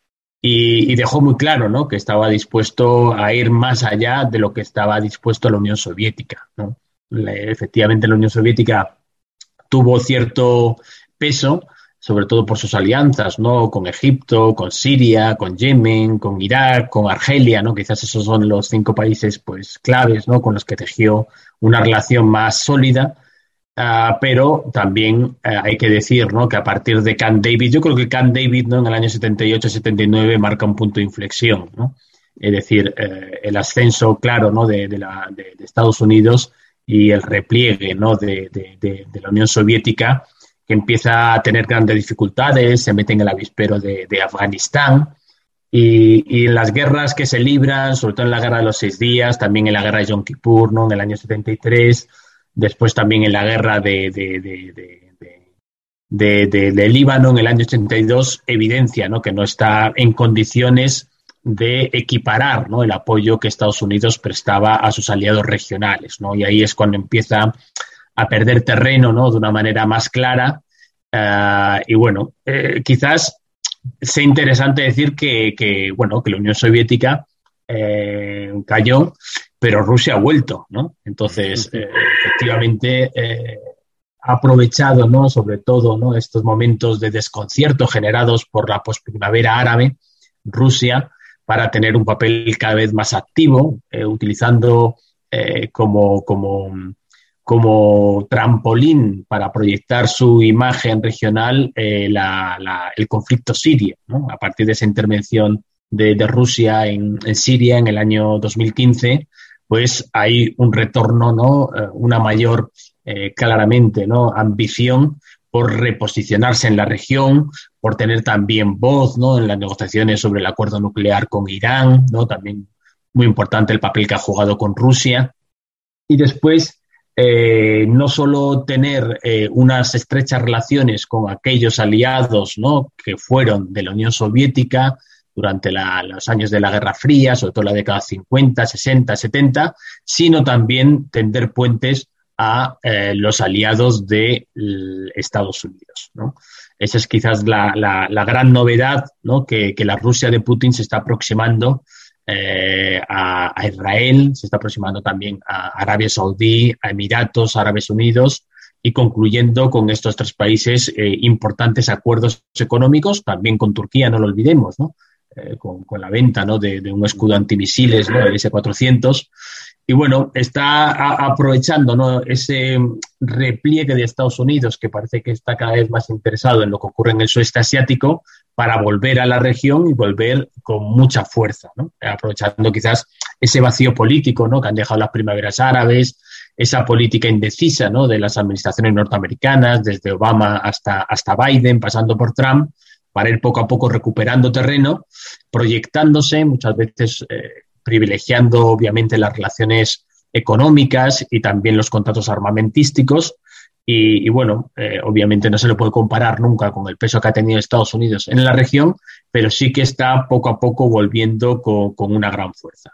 Speaker 4: y dejó muy claro, ¿no?, que estaba dispuesto a ir más allá de lo que estaba dispuesto la Unión Soviética, ¿no? Efectivamente, la Unión Soviética tuvo cierto peso, sobre todo por sus alianzas, ¿no?, con Egipto, con Siria, con Yemen, con Irak, con Argelia, ¿no? Quizás esos son los 5 países, pues, claves, ¿no?, con los que tejió una relación más sólida, pero también hay que decir, ¿no?, que a partir de Camp David, yo creo que Camp David, ¿no?, en el año 78-79 marca un punto de inflexión, ¿no? Es decir, el ascenso claro, ¿no?, de Estados Unidos y el repliegue, ¿no?, de la Unión Soviética, que empieza a tener grandes dificultades, se mete en el avispero de Afganistán, y en las guerras que se libran, sobre todo en la Guerra de los 6 días, también en la Guerra de Yom Kippur, ¿no?, en el año 73, después también en la Guerra de de Líbano en el año 82 evidencia, ¿no?, que no está en condiciones de equiparar, ¿no?, el apoyo que Estados Unidos prestaba a sus aliados regionales, ¿no? Y ahí es cuando empieza a perder terreno, ¿no?, de una manera más clara. Y bueno, quizás sea interesante decir que la Unión Soviética cayó, pero Rusia ha vuelto, ¿no? Entonces, efectivamente, ha aprovechado, ¿no?, sobre todo, ¿no?, estos momentos de desconcierto generados por la posprimavera árabe, Rusia, para tener un papel cada vez más activo, utilizando como trampolín para proyectar su imagen regional el conflicto sirio, ¿no? A partir de esa intervención de Rusia en Siria en el año 2015, pues hay un retorno, ¿no?, una mayor, claramente, ¿no?, ambición por reposicionarse en la región, por tener también voz, ¿no?, en las negociaciones sobre el acuerdo nuclear con Irán, ¿no?, también muy importante el papel que ha jugado con Rusia. Y después, no solo tener unas estrechas relaciones con aquellos aliados, ¿no?, que fueron de la Unión Soviética durante los años de la Guerra Fría, sobre todo la década 50, 60, 70, sino también tender puentes a los aliados de Estados Unidos, ¿no? Esa es quizás la gran novedad, ¿no?, que la Rusia de Putin se está aproximando a Israel, se está aproximando también a Arabia Saudí, a Emiratos Árabes Unidos, y concluyendo con estos tres países importantes acuerdos económicos, también con Turquía, no lo olvidemos, ¿no?, con la venta, ¿no?, de un escudo antimisiles, ¿no?, el S-400. Y bueno, está aprovechando, ¿no?, ese repliegue de Estados Unidos, que parece que está cada vez más interesado en lo que ocurre en el sudeste asiático, para volver a la región y volver con mucha fuerza, ¿no?, aprovechando quizás ese vacío político, ¿no?, que han dejado las primaveras árabes, esa política indecisa, ¿no?, de las administraciones norteamericanas, desde Obama hasta Biden, pasando por Trump, para ir poco a poco recuperando terreno, proyectándose, muchas veces privilegiando obviamente las relaciones económicas y también los contratos armamentísticos. Y bueno, obviamente no se le puede comparar nunca con el peso que ha tenido Estados Unidos en la región, pero sí que está poco a poco volviendo con una gran fuerza.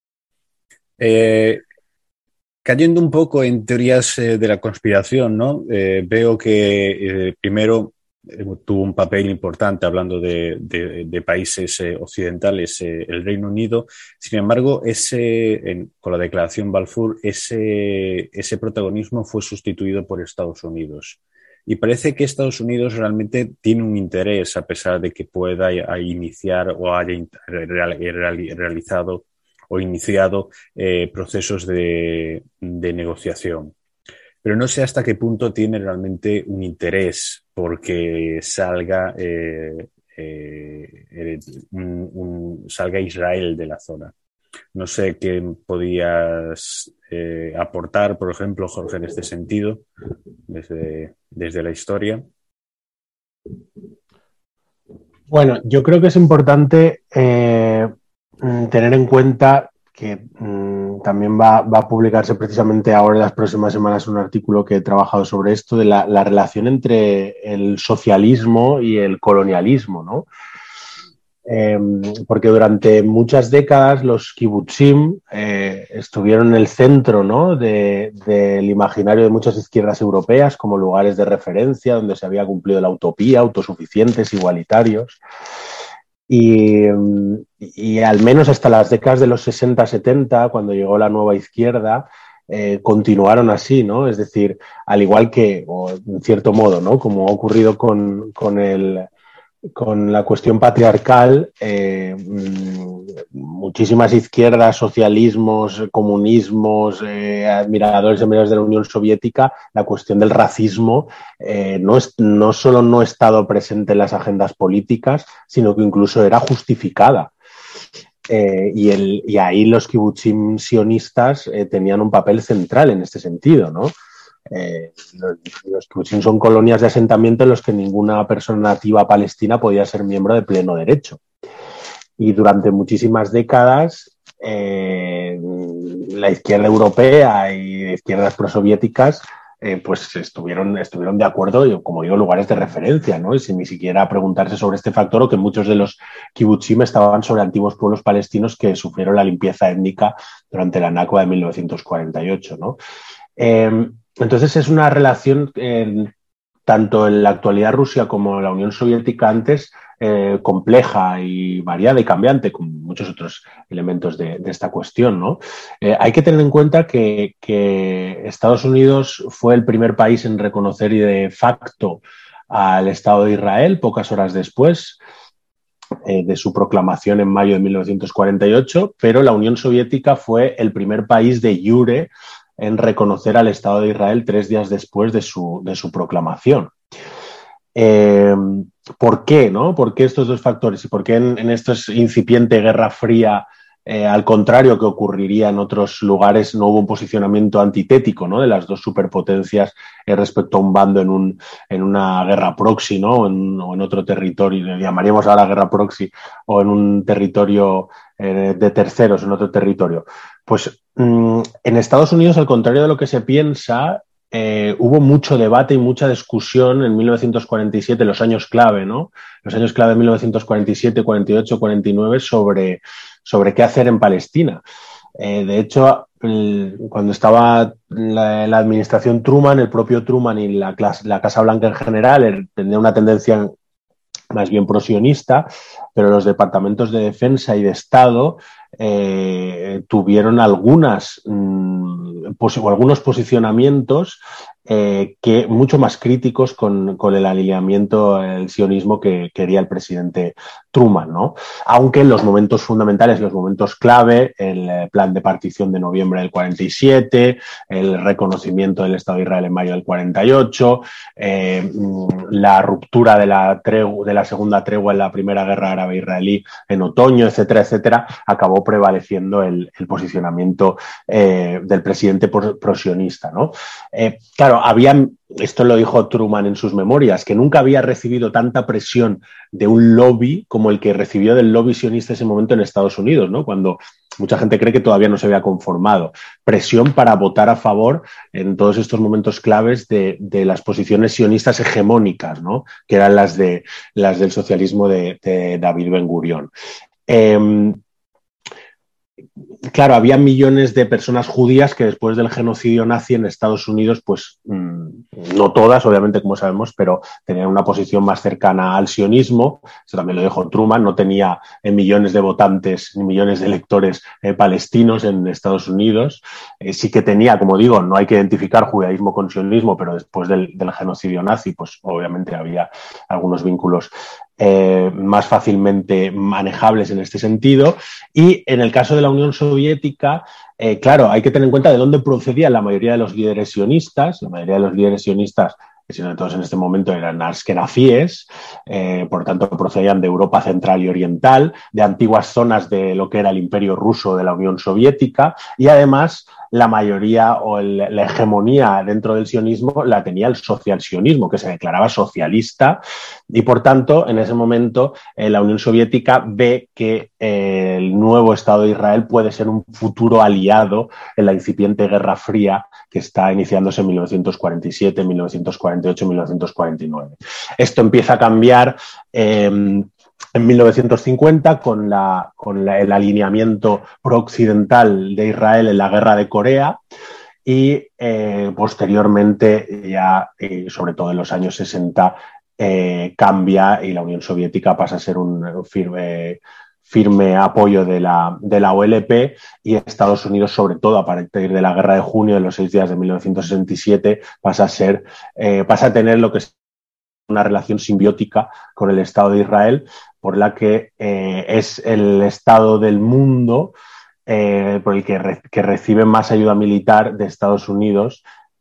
Speaker 2: Cayendo un poco en teorías de la conspiración, ¿no? Veo que primero tuvo un papel importante hablando de países occidentales, el Reino Unido. Sin embargo, con la declaración Balfour, ese protagonismo fue sustituido por Estados Unidos. Y parece que Estados Unidos realmente tiene un interés, a pesar de que pueda iniciar o haya realizado o iniciado procesos de negociación. Pero no sé hasta qué punto tiene realmente un interés porque salga salga Israel de la zona. No sé qué podías aportar, por ejemplo, Jorge, en este sentido, desde la historia.
Speaker 5: Bueno, yo creo que es importante tener en cuenta que también va a publicarse precisamente ahora en las próximas semanas un artículo que he trabajado sobre esto, de la relación entre el socialismo y el colonialismo, ¿no? Porque durante muchas décadas los kibutzim estuvieron en el centro, ¿no?, del imaginario de muchas izquierdas europeas como lugares de referencia donde se había cumplido la utopía, autosuficientes, igualitarios. Y al menos hasta las décadas de los 60-70, cuando llegó la nueva izquierda, continuaron así, ¿no? Es decir, al igual que, o en cierto modo, ¿no?, como ha ocurrido con la cuestión patriarcal, muchísimas izquierdas, socialismos, comunismos, admiradores de medios de la Unión Soviética, la cuestión del racismo no solo no ha estado presente en las agendas políticas, sino que incluso era justificada. Y ahí los kibutzim sionistas tenían un papel central en este sentido, ¿no? Los kibutzim son colonias de asentamiento en los que ninguna persona nativa palestina podía ser miembro de pleno derecho. Y durante muchísimas décadas la izquierda europea y izquierdas prosoviéticas pues estuvieron de acuerdo, y, como digo, lugares de referencia, ¿no? Y sin ni siquiera preguntarse sobre este factor, o que muchos de los kibutzim estaban sobre antiguos pueblos palestinos que sufrieron la limpieza étnica durante la Nakba de 1948, ¿no? Entonces es una relación, tanto en la actualidad Rusia como en la Unión Soviética antes, compleja y variada y cambiante, con muchos otros elementos de esta cuestión, ¿no? Hay que tener en cuenta que Estados Unidos fue el primer país en reconocer y de facto al Estado de Israel pocas horas después de su proclamación en mayo de 1948, pero la Unión Soviética fue el primer país de jure en reconocer al Estado de Israel 3 días después de su proclamación. ¿Por qué, no? ¿Por qué estos dos factores? ¿Y por qué en esta incipiente Guerra Fría, al contrario que ocurriría en otros lugares, no hubo un posicionamiento antitético, ¿no?, de las dos superpotencias respecto a un bando en una guerra proxy, ¿no?, o en otro territorio, le llamaríamos ahora guerra proxy, o en un territorio de terceros, en otro territorio? Pues en Estados Unidos, al contrario de lo que se piensa, hubo mucho debate y mucha discusión en 1947, los años clave, ¿no? Los años clave de 1947, 48, 49, sobre qué hacer en Palestina. De hecho, cuando estaba la administración Truman, el propio Truman y la Casa Blanca en general tenía una tendencia más bien prosionista, pero los departamentos de defensa y de Estado tuvieron algunos posicionamientos que mucho más críticos con el alineamiento, el sionismo que quería el presidente Truman, ¿no? Aunque en los momentos fundamentales, los momentos clave, el plan de partición de noviembre del 47, el reconocimiento del Estado de Israel en mayo del 48, la ruptura de la segunda tregua en la primera guerra árabe-israelí en otoño, etcétera, etcétera, acabó prevaleciendo el posicionamiento del presidente prosionista, ¿no? Claro, esto lo dijo Truman en sus memorias, que nunca había recibido tanta presión de un lobby como el que recibió del lobby sionista ese momento en Estados Unidos, ¿no?, cuando mucha gente cree que todavía no se había conformado. Presión para votar a favor en todos estos momentos claves de las posiciones sionistas hegemónicas, ¿no?, que eran las del socialismo de David Ben Gurión. Claro, había millones de personas judías que después del genocidio nazi en Estados Unidos, pues no todas, obviamente, como sabemos, pero tenían una posición más cercana al sionismo. Eso también lo dijo Truman, no tenía millones de votantes ni millones de electores palestinos en Estados Unidos. Sí que tenía, como digo, no hay que identificar judaísmo con sionismo, pero después del genocidio nazi, pues obviamente había algunos vínculos más fácilmente manejables en este sentido. Y en el caso de la Unión Soviética, claro, hay que tener en cuenta de dónde procedían la mayoría de los líderes sionistas. La mayoría de los líderes sionistas, que sobre todo en este momento eran askenazíes, por tanto procedían de Europa Central y Oriental, de antiguas zonas de lo que era el Imperio Ruso de la Unión Soviética, y además la mayoría o la hegemonía dentro del sionismo la tenía el socialsionismo, que se declaraba socialista, y por tanto en ese momento la Unión Soviética ve que el nuevo Estado de Israel puede ser un futuro aliado en la incipiente Guerra Fría que está iniciándose en 1947, 1948, 1949. Esto empieza a cambiar en 1950 con el alineamiento pro-occidental de Israel en la guerra de Corea, y posteriormente, ya sobre todo en los años 60, cambia y la Unión Soviética pasa a ser un firme apoyo de la OLP, y Estados Unidos, sobre todo a partir de la guerra de junio, de los 6 días de 1967, pasa a tener lo que es una relación simbiótica con el Estado de Israel, por la que es el Estado del mundo por el que recibe más ayuda militar de Estados Unidos,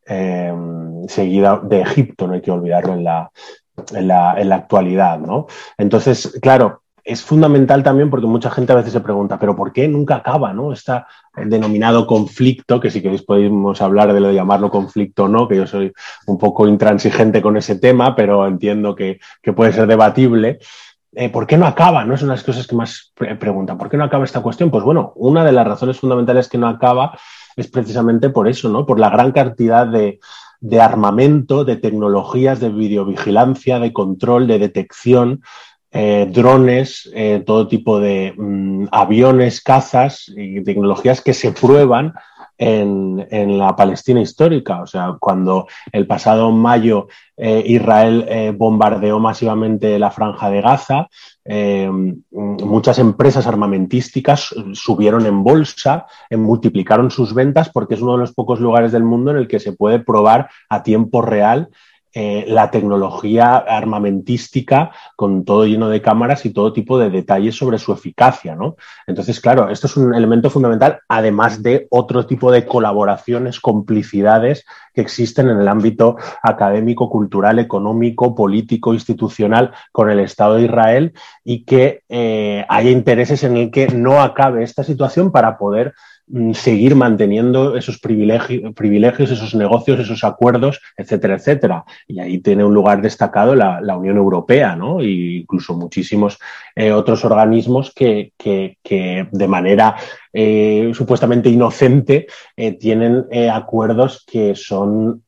Speaker 5: seguida de Egipto, no hay que olvidarlo en la actualidad, ¿no? Entonces, claro, es fundamental también porque mucha gente a veces se pregunta, ¿pero por qué nunca acaba, ¿no?, este denominado conflicto? Que si queréis podemos hablar de lo de llamarlo conflicto o no, que yo soy un poco intransigente con ese tema, pero entiendo que puede ser debatible. ¿Por qué no acaba? ¿No? Es una de las cosas que más preguntan. ¿Por qué no acaba esta cuestión? Pues bueno, una de las razones fundamentales que no acaba es precisamente por eso, ¿no?, por la gran cantidad de de armamento, de tecnologías de videovigilancia, de control, de detección, drones, todo tipo de aviones, cazas y tecnologías que se prueban en la Palestina histórica. O sea, cuando el pasado mayo Israel bombardeó masivamente la Franja de Gaza, muchas empresas armamentísticas subieron en bolsa, multiplicaron sus ventas porque es uno de los pocos lugares del mundo en el que se puede probar a tiempo real la tecnología armamentística con todo lleno de cámaras y todo tipo de detalles sobre su eficacia, ¿no? Entonces, claro, esto es un elemento fundamental, además de otro tipo de colaboraciones, complicidades que existen en el ámbito académico, cultural, económico, político, institucional con el Estado de Israel y que haya intereses en el que no acabe esta situación para poder seguir manteniendo esos privilegios, esos negocios, esos acuerdos, etcétera, etcétera. Y ahí tiene un lugar destacado la Unión Europea, ¿no? E incluso muchísimos otros organismos que de manera supuestamente inocente tienen acuerdos que son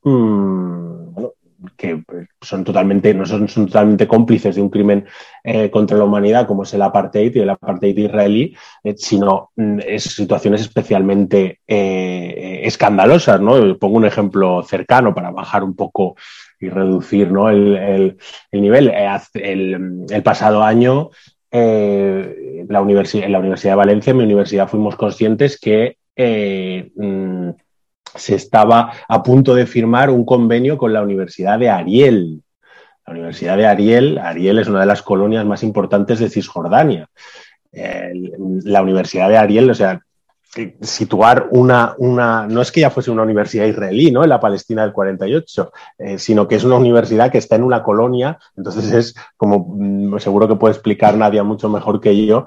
Speaker 5: que son totalmente, no son totalmente cómplices de un crimen contra la humanidad como es el apartheid y el apartheid israelí, sino situaciones especialmente escandalosas, ¿no? Pongo un ejemplo cercano para bajar un poco y reducir, ¿no? el nivel. El pasado año en la Universidad de Valencia, en mi universidad, fuimos conscientes que se estaba a punto de firmar un convenio con la Universidad de Ariel. La Universidad de Ariel es una de las colonias más importantes de Cisjordania. La Universidad de Ariel, o sea, situar no es que ya fuese una universidad israelí, ¿no? En la Palestina del 48, sino que es una universidad que está en una colonia, entonces es como seguro que puede explicar Nadia mucho mejor que yo,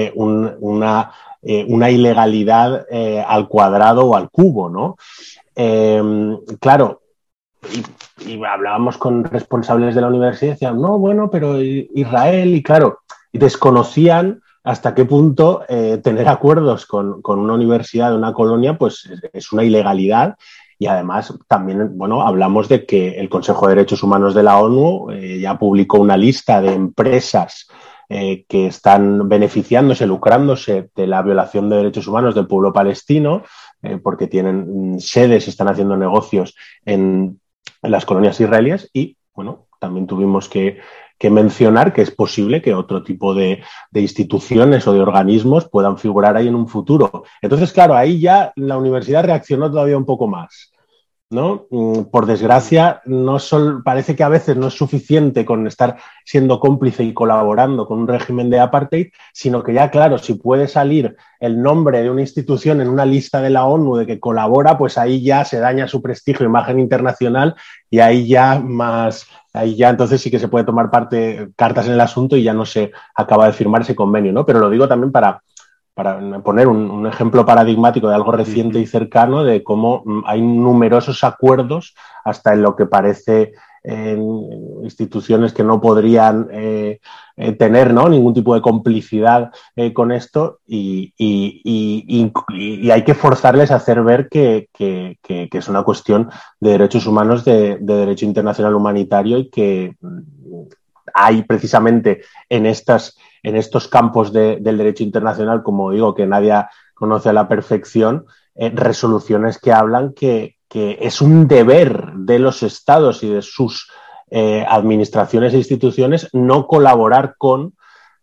Speaker 5: una ilegalidad al cuadrado o al cubo, ¿no? Claro, y hablábamos con responsables de la universidad y decían, no, bueno, pero Israel, y claro, desconocían hasta qué punto tener acuerdos con una universidad de una colonia pues es una ilegalidad. Y además también, bueno, hablamos de que el Consejo de Derechos Humanos de la ONU ya publicó una lista de empresas que están beneficiándose, lucrándose de la violación de derechos humanos del pueblo palestino, porque tienen sedes, están haciendo negocios en las colonias israelíes y, bueno, también tuvimos que mencionar que es posible que otro tipo de instituciones o de organismos puedan figurar ahí en un futuro. Entonces, claro, ahí ya la universidad reaccionó todavía un poco más, ¿no? Por desgracia, parece que a veces no es suficiente con estar siendo cómplice y colaborando con un régimen de apartheid, sino que ya, claro, si puede salir el nombre de una institución en una lista de la ONU de que colabora, pues ahí ya se daña su prestigio, imagen internacional, y ahí ya entonces sí que se puede tomar cartas en el asunto y ya no se acaba de firmar ese convenio, ¿no? Pero lo digo también para poner un ejemplo paradigmático de algo reciente y cercano de cómo hay numerosos acuerdos hasta en lo que parece instituciones que no podrían tener, ¿no?, ningún tipo de complicidad con esto y hay que forzarles a hacer ver que es una cuestión de derechos humanos, de derecho internacional humanitario y que hay precisamente en estos campos del derecho internacional, como digo, que nadie conoce a la perfección, resoluciones que hablan que es un deber de los estados y de sus administraciones e instituciones no colaborar con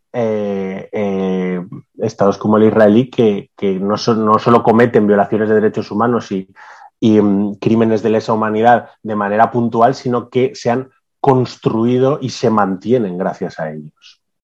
Speaker 5: estados como el israelí que no solo cometen violaciones de derechos humanos y crímenes de lesa humanidad de manera puntual, sino que se han construido y se mantienen gracias a ellos.